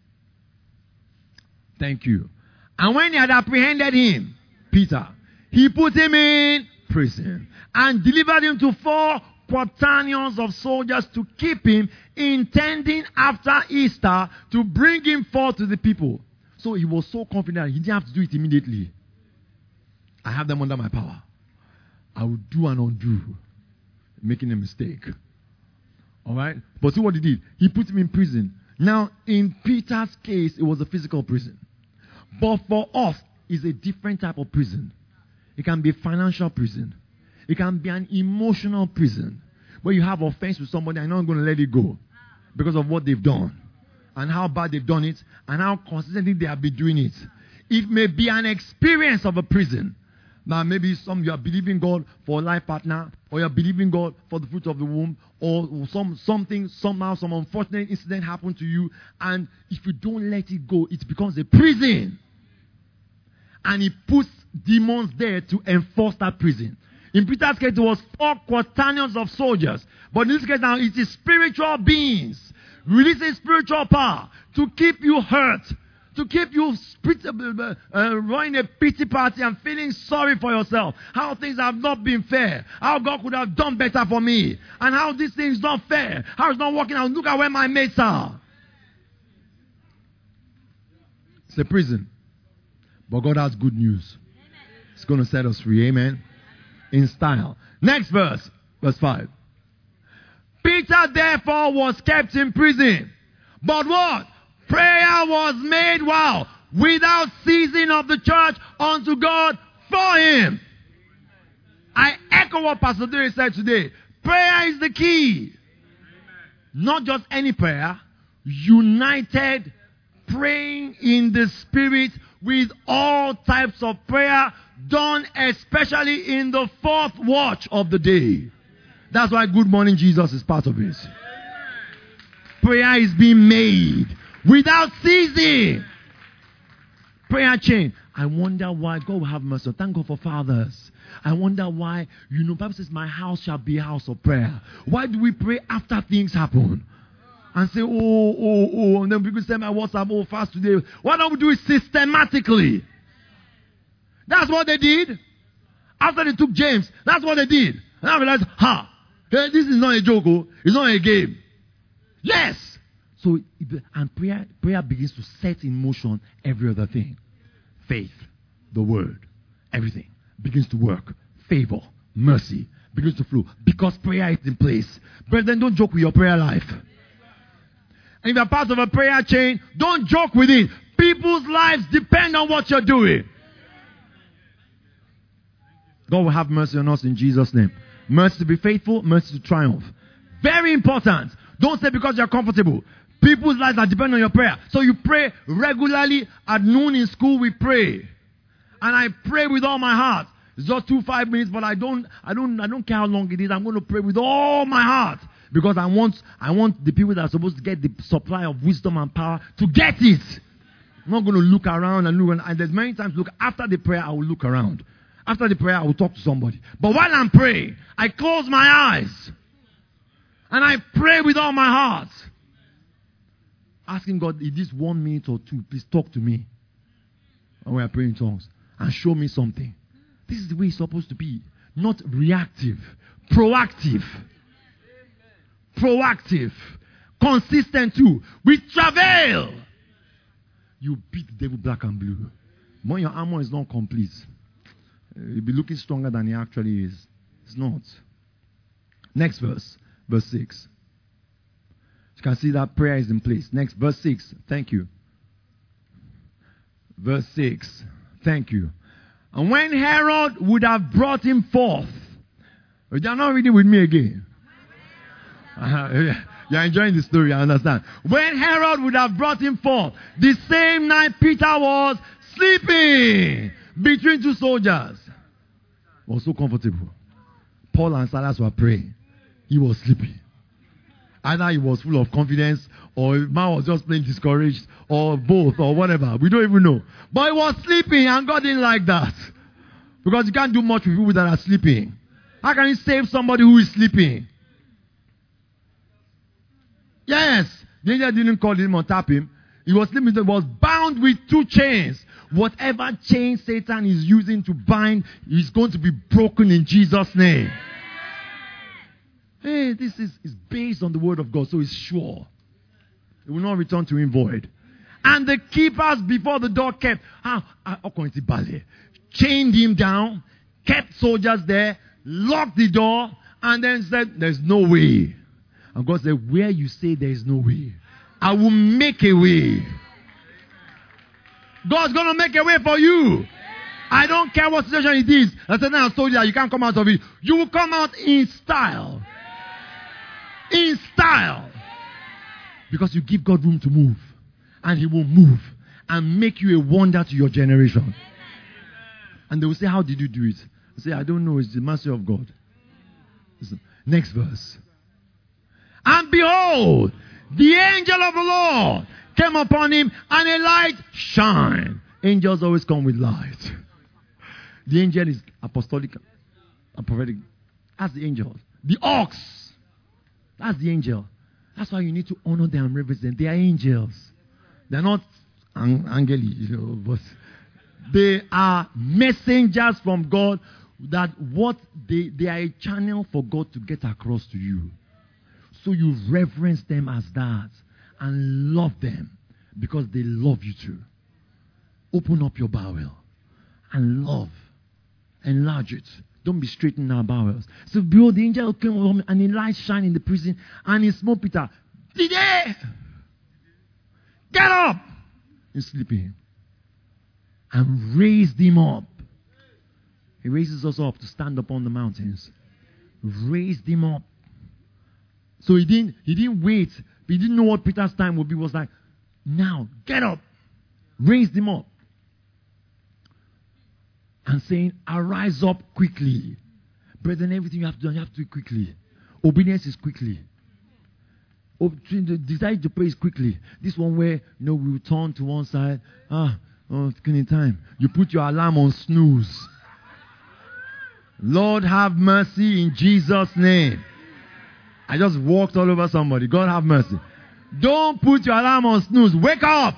Thank you. And when he had apprehended him, Peter, he put him in prison and delivered him to 4 quaternions of soldiers to keep him, intending after Easter to bring him forth to the people. So he was so confident he didn't have to do it immediately. I have them under my power. I will do and undo, making a mistake. All right? But see what he did. He put him in prison. Now, in Peter's case, it was a physical prison. But for us, it's a different type of prison. It can be a financial prison. It can be an emotional prison. Where you have offense with somebody and you're not going to let it go. Because of what they've done. And how bad they've done it. And how consistently they have been doing it. It may be an experience of a prison. Now maybe you are believing God for a life partner. Or you are believing God for the fruit of the womb. Or something, somehow, some unfortunate incident happened to you. And if you don't let it go, it becomes a prison. And he puts demons there to enforce that prison. In Peter's case, it was 4 quaternions of soldiers. But in this case now, it is spiritual beings. Releasing spiritual power to keep you hurt. To keep you running a pity party and feeling sorry for yourself. How things have not been fair. How God could have done better for me. And how this thing is not fair. How it's not working out. Look at where my mates are. It's a prison. But God has good news. It's going to set us free. Amen. In style. Next verse. Verse 5. Peter therefore was kept in prison. But what? Prayer was made, wow, without ceasing of the church unto God for him. I echo what Pastor Derry said today. Prayer is the key. Not just any prayer. United, praying in the Spirit with all types of prayer done especially in the fourth watch of the day. That's why Good Morning Jesus is part of it. Prayer is being made without ceasing. Prayer chain. I wonder why. God will have mercy. Thank God for fathers. I wonder why, Bible says, my house shall be a house of prayer. Why do we pray after things happen? And say, and then people say, my WhatsApp, fast today. Why don't we do it systematically? That's what they did. After they took James, that's what they did. And I realized, this is not a joke, it's not a game. Yes. So, and prayer begins to set in motion every other thing. Faith, the word, everything begins to work. Favor, mercy begins to flow because prayer is in place. Brethren, don't joke with your prayer life. And if you're part of a prayer chain, don't joke with it. People's lives depend on what you're doing. God will have mercy on us in Jesus' name. Mercy to be faithful, mercy to triumph. Very important. Don't say because you're comfortable. People's lives are dependent on your prayer. So you pray regularly. At noon in school, we pray. And I pray with all my heart. It's just 5 minutes, but I don't care how long it is. I'm going to pray with all my heart. Because I want the people that are supposed to get the supply of wisdom and power to get it. I'm not going to look around and look. And there's many times, after the prayer, I will look around. After the prayer, I will talk to somebody. But while I'm praying, I close my eyes. And I pray with all my heart. Asking God, in this 1 minute or 2, please talk to me. And we are praying in tongues. And show me something. This is the way it's supposed to be. Not reactive. Proactive. Proactive. Consistent too. With travail. You beat the devil black and blue. When your armor is not complete, you'll be looking stronger than he actually is. It's not. Next verse. Verse 6. You can see that prayer is in place. Next, verse 6. Thank you. Verse 6. Thank you. And when Herod would have brought him forth. You're not reading with me again. You're enjoying the story, I understand. When Herod would have brought him forth, the same night Peter was sleeping between two soldiers. Was so comfortable. Paul and Silas were praying. He was sleeping. Either he was full of confidence, or man was just plain discouraged, or both, or whatever. We don't even know. But he was sleeping, and God didn't like that. Because you can't do much with people that are sleeping. How can you save somebody who is sleeping? Yes. The angel didn't call him or tap him. He was sleeping. He was bound with 2 chains. Whatever chain Satan is using to bind is going to be broken in Jesus' name. Hey, this is based on the word of God, so it's sure. It will not return to him void. And the keepers before the door kept, chained him down, kept soldiers there, locked the door, and then said, there's no way. And God said, where you say there is no way, I will make a way. God's going to make a way for you. I don't care what situation it is. I said, now I told you that you can't come out of it. You will come out in style. In style. Because you give God room to move. And he will move. And make you a wonder to your generation. And they will say, how did you do it? I say, I don't know. It's the mercy of God. Listen, next verse. And behold, the angel of the Lord came upon him, and a light shined. Angels always come with light. The angel is apostolic and prophetic. That's the angel. The ox. That's the angel. That's why you need to honor them and reverence them. They are angels. They're not angeli, but they are messengers from God. That what they are a channel for God to get across to you. So you reverence them as that and love them because they love you too. Open up your bowel and love. Enlarge it. Don't be straight in our bowels. So behold, the angel came home and a light shined in the prison, and he smote Peter. Today, get up! He's sleeping. And raised him up. He raises us up to stand upon the mountains. Raised him up. So he didn't wait. He didn't know what Peter's time would be. He was like, now, get up. Raised him up. And saying, arise up quickly. Brethren, everything you have to do, you have to do it quickly. Obedience is quickly. The desire to pray is quickly. This one where, we will turn to one side. It's getting time. You put your alarm on snooze. Lord, have mercy in Jesus' name. I just walked all over somebody. God, have mercy. Don't put your alarm on snooze. Wake up.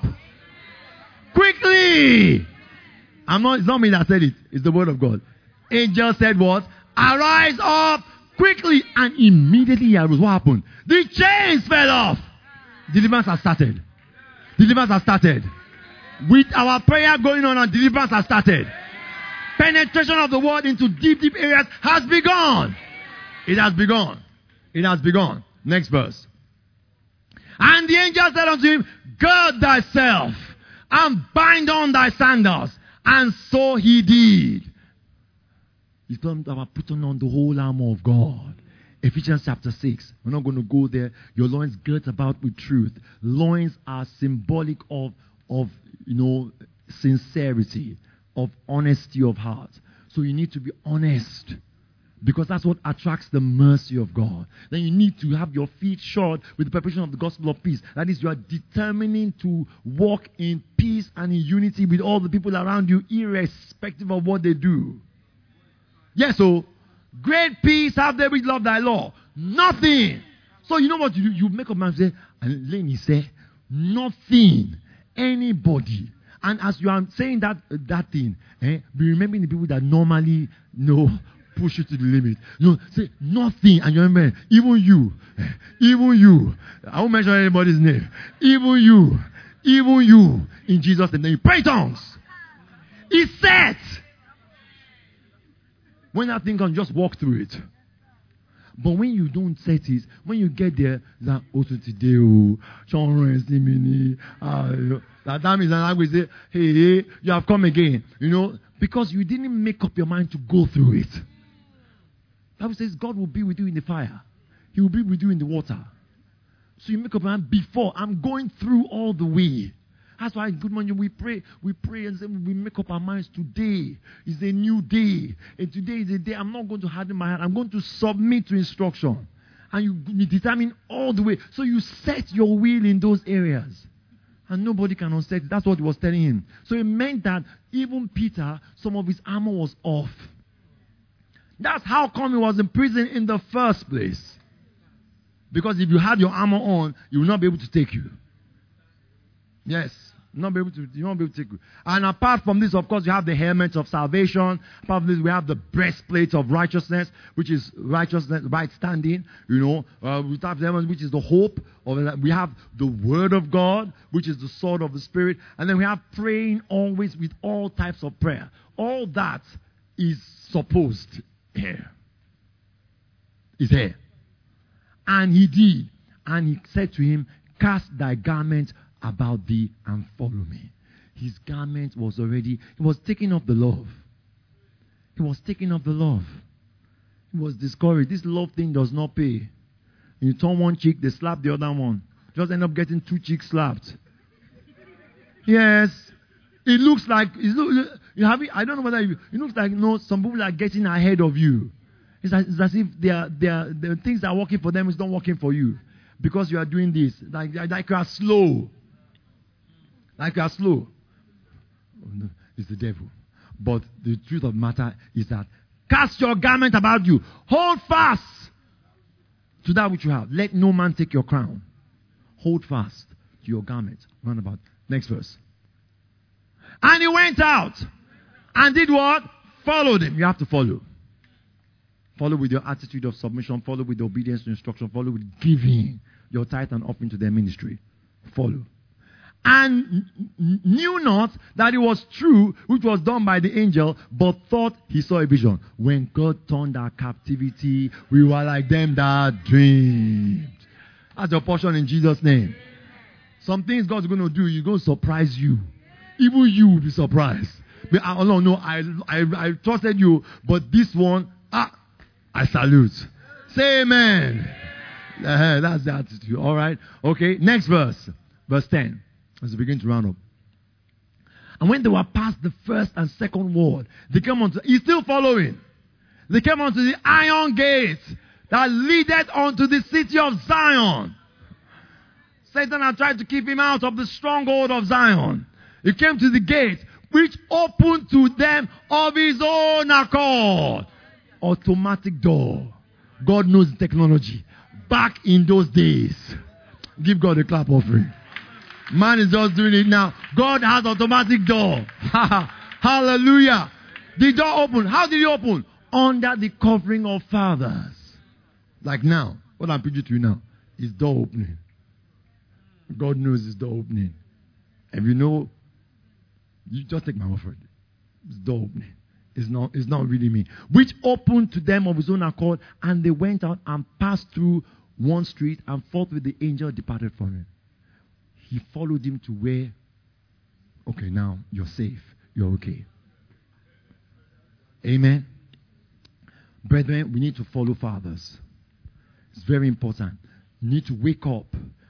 Quickly. It's not me that said it. It's the word of God. Angel said what? Arise up quickly. And immediately he arose. What happened? The chains fell off. Deliverance has started. Deliverance has started. With our prayer going on and deliverance has started. Penetration of the word into deep areas has begun. It has begun. It has begun. Next verse. And the angel said unto him, gird thyself and bind on thy sandals. And so he did. He's talking about putting on the whole armor of God. Ephesians chapter 6. We're not going to go there. Your loins girt about with truth. Loins are symbolic of sincerity, of honesty of heart. So you need to be honest. Because that's what attracts the mercy of God. Then you need to have your feet shod with the preparation of the gospel of peace. That is, you are determining to walk in peace and in unity with all the people around you, irrespective of what they do. Yes, so great peace have they which love thy law. Nothing. So you know what you do? You make up mind and say, and Lenny say, nothing, anybody. And as you are saying that thing, be remembering the people that normally push you to the limit. Say nothing, and you remember, even you. I won't mention anybody's name. Even you, in Jesus' name. Then you pray in tongues. It's set. When that thing comes, just walk through it. But when you don't set it, when you get there, that time is an language say, hey, you have come again. Because you didn't make up your mind to go through it. The Bible says God will be with you in the fire. He will be with you in the water. So you make up your mind before. I'm going through all the way. That's why good morning we pray and say we make up our minds. Today is a new day. And today is a day I'm not going to harden my heart. I'm going to submit to instruction. And you determine all the way. So you set your will in those areas. And nobody can unset it. That's what he was telling him. So it meant that even Peter, some of his armor was off. That's how come he was in prison in the first place. Because if you had your armor on, you will not be able to take you. Yes. You won't be able to take you. And apart from this, of course, you have the helmet of salvation. Apart from this, we have the breastplate of righteousness, which is righteousness, right standing. We have the helmet, which is the hope. We have the word of God, which is the sword of the Spirit. And then we have praying always with all types of prayer. All that is supposed here. Is here. And he did. And he said to him, cast thy garment about thee and follow me. His garment was already, he was taking off the love. He was taking off the love. He was discouraged. This love thing does not pay. You turn one cheek, they slap the other one. Just end up getting two cheeks slapped. Yes. It looks like, I don't know whether it looks like, some people are getting ahead of you. It's as if the things that are working for them is not working for you. Because you are doing this. Like you are slow. Like you are slow. Oh, no, it's the devil. But the truth of the matter is that cast your garment about you. Hold fast to that which you have. Let no man take your crown. Hold fast to your garment. Round about. Next verse. And he went out and did what? Followed him. You have to follow. Follow with your attitude of submission. Follow with obedience to instruction. Follow with giving your tithe and offering to their ministry. Follow. and knew not that it was true which was done by the angel, but thought he saw a vision. When God turned our captivity, we were like them that dreamed. That's your portion in Jesus' name. Some things God's going to do, He's going to surprise you. Even you will be surprised. But I trusted you, but this one, I salute. Say amen. That's the attitude. All right. Okay. Next verse. Verse 10. As we begin to round up. And when they were past the first and second ward, they came onto, he's still following. They came onto the iron gate that leadeth unto the city of Zion. Satan had tried to keep him out of the stronghold of Zion. He came to the gate, which opened to them of his own accord. Automatic door. God knows the technology. Back in those days. Give God a clap offering. Man is just doing it now. God has automatic door. Hallelujah. The door opened. How did it open? Under the covering of fathers. Like now. What I'm preaching to you now is door opening. God knows it's door opening. If you know, you just take my word for it. It's door opening. It's not really me. Which opened to them of his own accord, and they went out and passed through one street, and forthwith the angel departed from him. He followed him to where, okay, now you're safe. You're okay. Amen. Brethren, we need to follow fathers. It's very important. You need to wake up.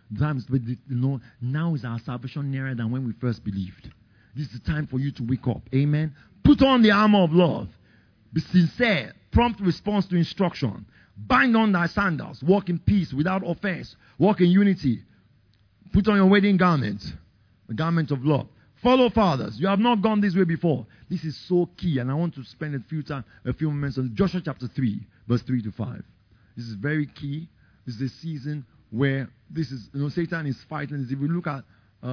Now is our salvation nearer than when we first believed. This is the time for you to wake up. Amen. Put on the armor of love. Be sincere. Prompt response to instruction. Bind on thy sandals. Walk in peace without offense. Walk in unity. Put on your wedding garment. The garment of love. Follow fathers. You have not gone this way before. This is so key, and I want to spend a few moments on Joshua chapter 3, verse 3 to 5. This is very key. This is a season where Satan is fighting. If we look at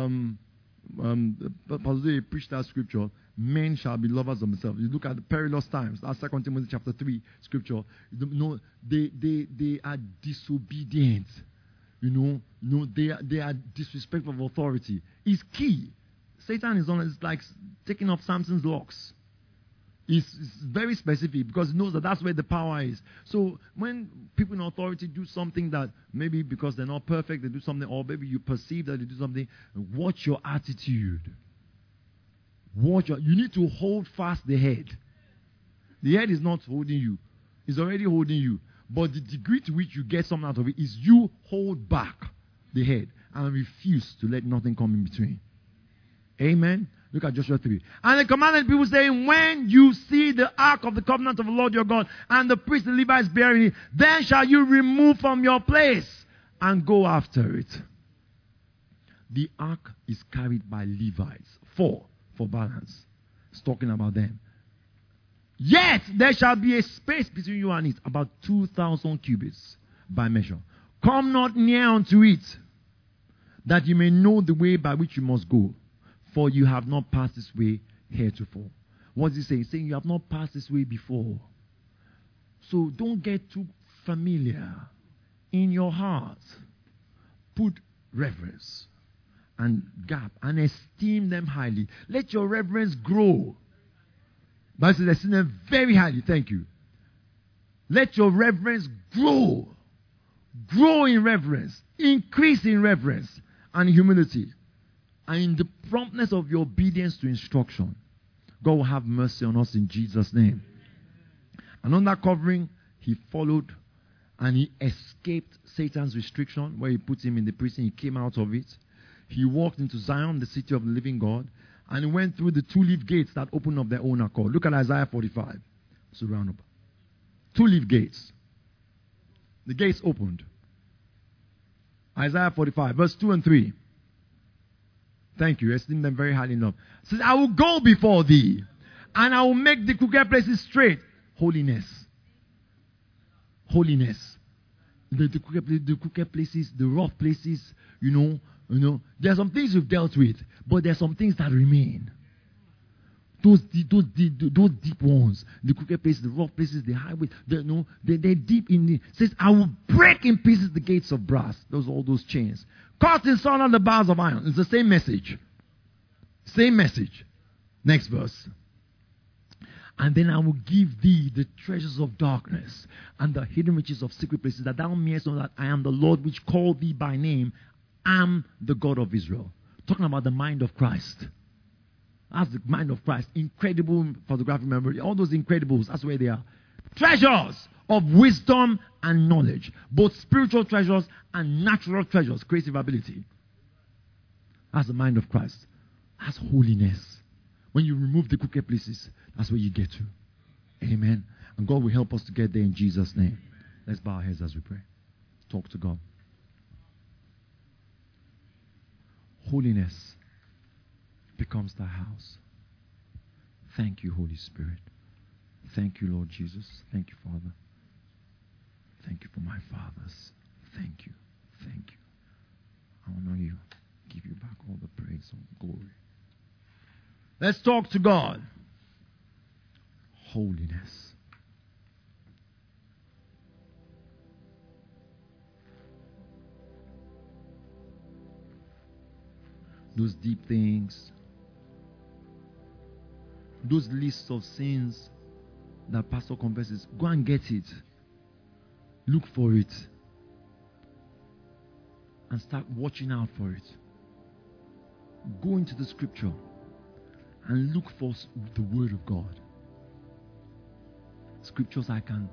Pastor Zoe preached that scripture, men shall be lovers of themselves. You look at the perilous times, that's 2 Timothy chapter 3 scripture. They are disobedient. They are disrespectful of authority. It's key. Satan is like taking off Samson's locks. It's very specific because he knows that's where the power is. So when people in authority do something that maybe because they're not perfect, they do something, or maybe you perceive that they do something, watch your attitude. You need to hold fast the head. The head is not holding you. It's already holding you. But the degree to which you get something out of it is you hold back the head and refuse to let nothing come in between. Amen. Look at Joshua 3. And they commanded people saying, when you see the ark of the covenant of the Lord your God and the priests and Levites bearing it, then shall you remove from your place and go after it. The ark is carried by Levites. 4 for balance. It's talking about them. Yet there shall be a space between you and it, about 2,000 cubits by measure. Come not near unto it, that you may know the way by which you must go. For you have not passed this way heretofore. What is he saying? He's saying you have not passed this way before. So don't get too familiar. In your heart, put reverence and gap and esteem them highly. Let your reverence grow. Bible says esteem them very highly. Thank you. Let your reverence grow. Grow in reverence. Increase in reverence and humility. And in the promptness of your obedience to instruction, God will have mercy on us in Jesus' name. And on that covering, he followed and he escaped Satan's restriction where he put him in the prison. He came out of it. He walked into Zion, the city of the living God, and he went through the 2-leaf gates that opened of their own accord. Look at Isaiah 45. So round up. 2-leaf gates. The gates opened. Isaiah 45, verse 2 and 3. Thank you. Esteem them very highly enough. It says, I will go before thee, and I will make the crooked places straight. Holiness. Holiness. The crooked places, the rough places, there are some things you've dealt with, but there are some things that remain. those deep ones, the crooked places, the rough places, the highways, they're deep in the. Says, I will break in pieces the gates of brass. All those chains. Cut in sunder the bars of iron. It's the same message. Same message. Next verse. And then I will give thee the treasures of darkness and the hidden riches of secret places, that thou mayest know that I am the Lord which called thee by name. Am the God of Israel. Talking about the mind of Christ. That's the mind of Christ. Incredible photographic memory. All those incredibles, that's where they are. Treasures of wisdom and knowledge. Both spiritual treasures and natural treasures. Creative ability. That's the mind of Christ. That's holiness. When you remove the crooked places, that's where you get to. Amen. And God will help us to get there in Jesus' name. Let's bow our heads as we pray. Talk to God. Holiness becomes thy house. Thank you, Holy Spirit. Thank you, Lord Jesus. Thank you, Father. Thank you for my fathers. Thank you. Thank you. I honor you. Give you back all the praise and glory. Let's talk to God. Holiness. Those deep things. Those lists of sins that pastor confesses. Go and get it. Look for it. And start watching out for it. Go into the scripture and look for the word of God. Scriptures I can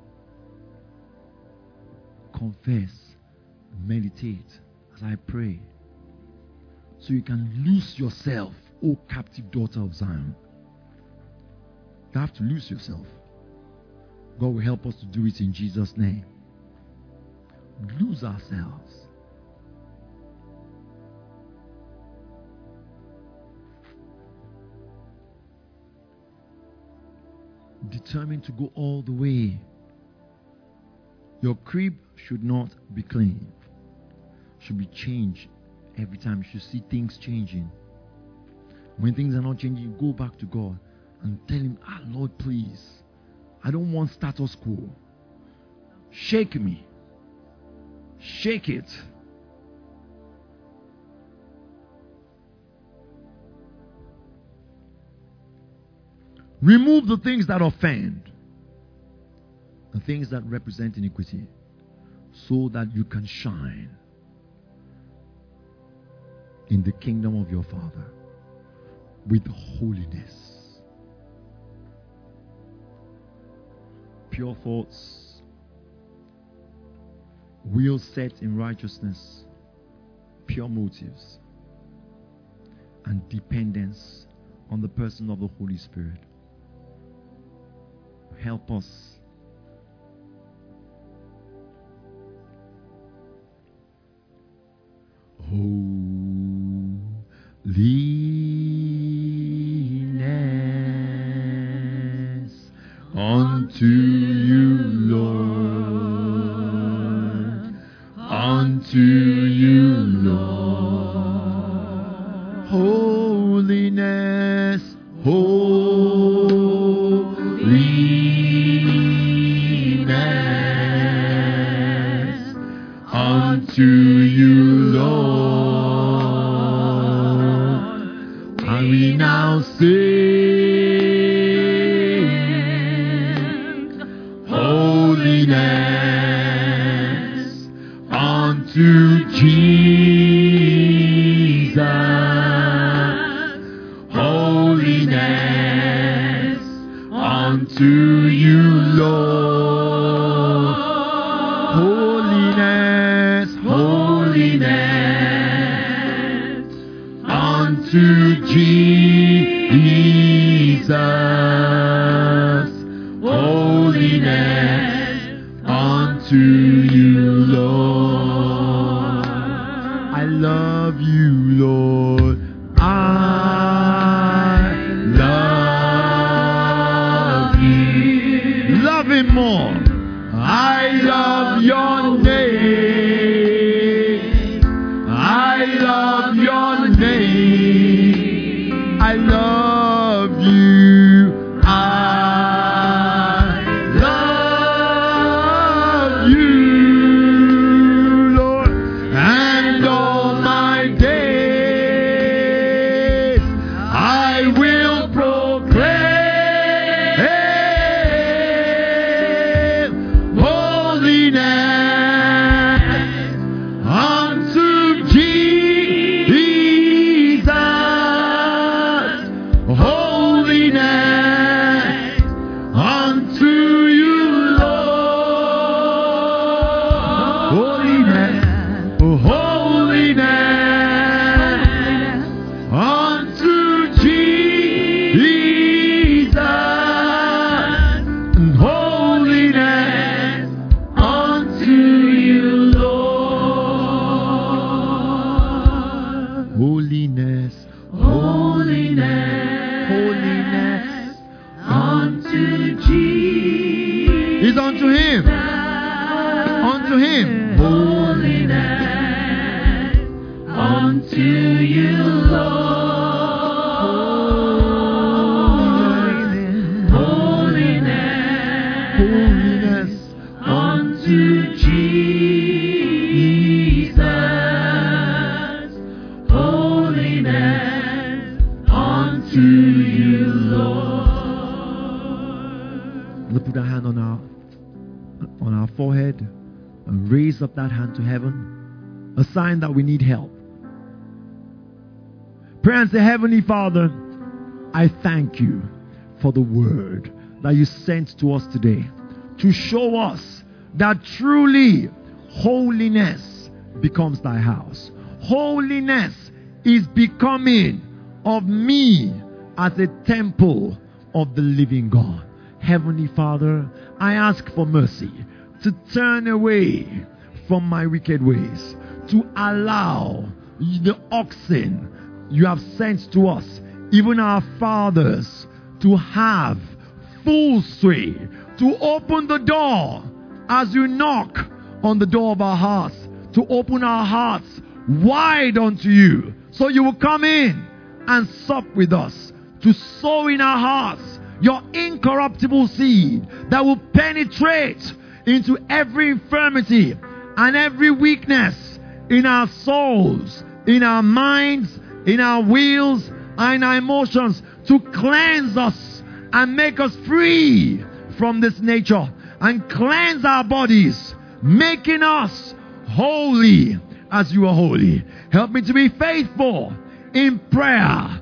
confess, meditate as I pray. So you can lose yourself, O captive daughter of Zion. You have to lose yourself. God will help us to do it in Jesus' name. Lose ourselves. Determined to go all the way. Your crib should not be clean. Should be changed every time. You should see things changing. When things are not changing, you go back to God and tell Him, Lord, please, I don't want status quo. Shake me. Shake it. Remove the things that offend, the things that represent iniquity, so that you can shine in the kingdom of your Father with holiness. Pure thoughts, will set in righteousness, pure motives, and dependence on the person of the Holy Spirit. Help us. Holiness unto you, Lord, unto you, Lord. Holiness, holiness unto you, Lord. And we now sing holiness unto Jesus. Holiness unto you, Lord. Holiness, holiness unto Jesus. Holiness unto you, Lord. I love you, Lord. I love you. Love Him more. I love your name. I love your name. I love you. unto you, Lord. Holiness unto Jesus. Holiness unto you, Lord. Let's put our hand on our forehead and raise up that hand to heaven. A sign that we need help. Pray and say, Heavenly Father, I thank you for the word that you sent to us today to show us that truly holiness becomes thy house. Holiness is becoming of me as a temple of the living God. Heavenly Father, I ask for mercy to turn away from my wicked ways, to allow the oxen you have sent to us, even our fathers, to have full sway, to open the door as you knock on the door of our hearts, to open our hearts wide unto you, so you will come in and sup with us, to sow in our hearts your incorruptible seed that will penetrate into every infirmity and every weakness in our souls, in our minds, in our wills, and our emotions, to cleanse us and make us free from this nature, and cleanse our bodies, making us holy as you are holy. Help me to be faithful in prayer,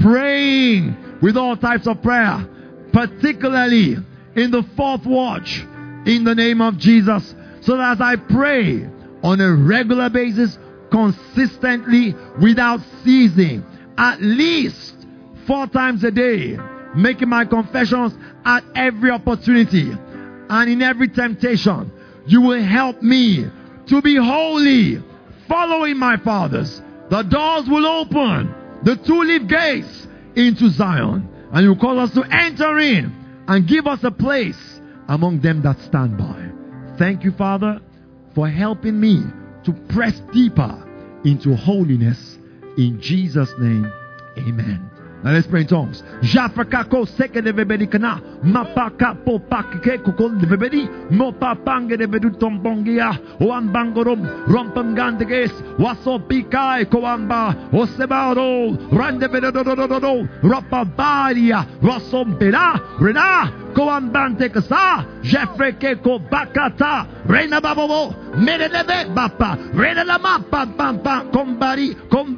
praying with all types of prayer, particularly in the fourth watch, in the name of Jesus, so that as I pray on a regular basis, consistently, without ceasing, at least 4 times a day, making my confessions at every opportunity and in every temptation, you will help me to be holy, following my fathers. The doors will open, the 2-leaf gates into Zion, and you call us to enter in and give us a place among them that stand by. Thank you, Father, for helping me to press deeper into holiness. In Jesus' name, amen. Now let's pray in tongues. Jafrakako seke de bebedi kana mapaka popake kokol de bebedi mopapange de bedu tombongia oambangorom rompamgandeges wasopikai koamba osebaro rande bedodododo ropabaria rosompela rena koambante kasa jefreke ko bakata reina babobo medelebe bapa rena la mapa pampa kombari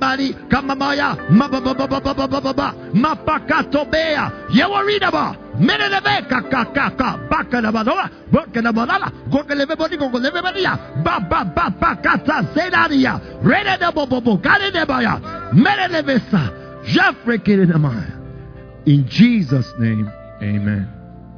kamamaya mababababababa mapakatobea yewaridaba medelebe kakakaka bakanabadola bakanabalala gokelebe bodi gokelebe baba kata sedaria rena de bobo kanedebaya medelebesa jefreke de namaya. In Jesus' name, amen.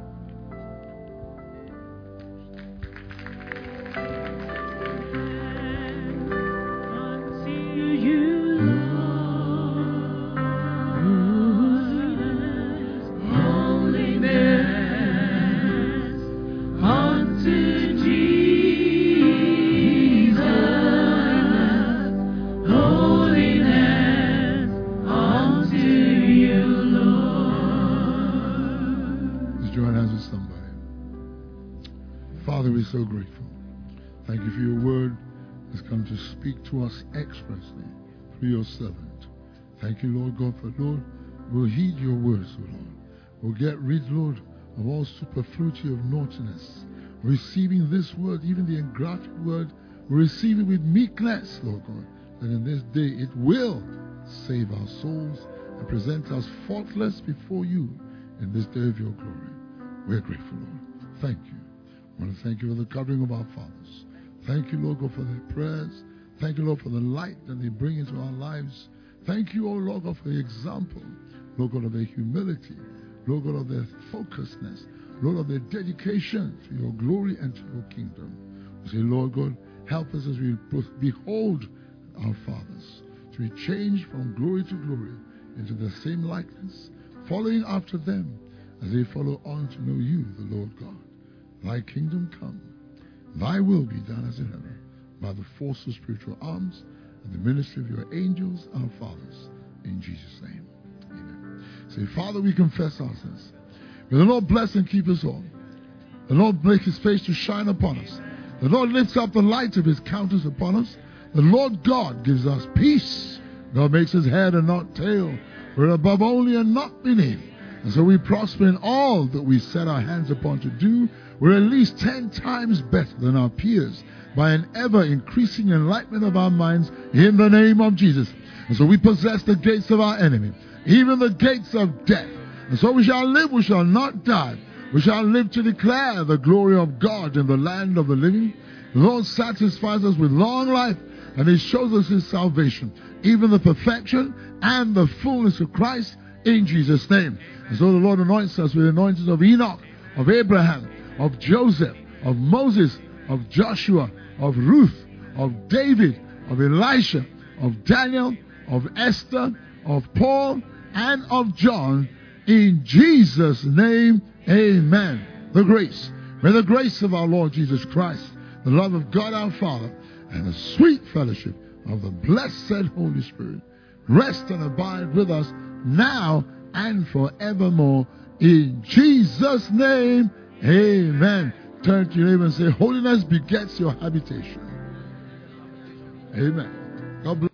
So grateful. Thank you for your word that's come to speak to us expressly through your servant. Thank you, Lord God, for Lord, we'll heed your words, O Lord. We'll get rid, Lord, of all superfluity of naughtiness. Receiving this word, even the engrafted word, we'll receive it with meekness, Lord God, that in this day it will save our souls and present us faultless before you in this day of your glory. We're grateful, Lord. Thank you. I want to thank you for the covering of our fathers. Thank you, Lord God, for their prayers. Thank you, Lord, for the light that they bring into our lives. Thank you, oh Lord God, for the example, Lord God, of their humility, Lord God, of their focusedness, Lord, of their dedication to your glory and to your kingdom. We say, Lord God, help us as we behold our fathers, to be changed from glory to glory into the same likeness, following after them as they follow on to know you, the Lord God. Thy kingdom come, thy will be done as in heaven, by the force of spiritual arms, and the ministry of your angels, our fathers. In Jesus' name. Amen. Say, Father, we confess our sins. May the Lord bless and keep us all. The Lord make his face to shine upon us. The Lord lifts up the light of his countenance upon us. The Lord God gives us peace. God makes us head and not tail. We're above only and not beneath. And so we prosper in all that we set our hands upon to do. We're at least 10 times better than our peers by an ever-increasing enlightenment of our minds in the name of Jesus. And so we possess the gates of our enemy, even the gates of death. And so we shall live, we shall not die. We shall live to declare the glory of God in the land of the living. The Lord satisfies us with long life, and he shows us his salvation, even the perfection and the fullness of Christ in Jesus' name. And so the Lord anoints us with the anointings of Enoch, of Abraham, of Joseph, of Moses, of Joshua, of Ruth, of David, of Elisha, of Daniel, of Esther, of Paul, and of John. In Jesus' name, amen. May the grace of our Lord Jesus Christ, the love of God our Father, and the sweet fellowship of the blessed Holy Spirit rest and abide with us now and forevermore. In Jesus' name, amen. Turn to your neighbor and say, holiness begets your habitation. Amen. God bless.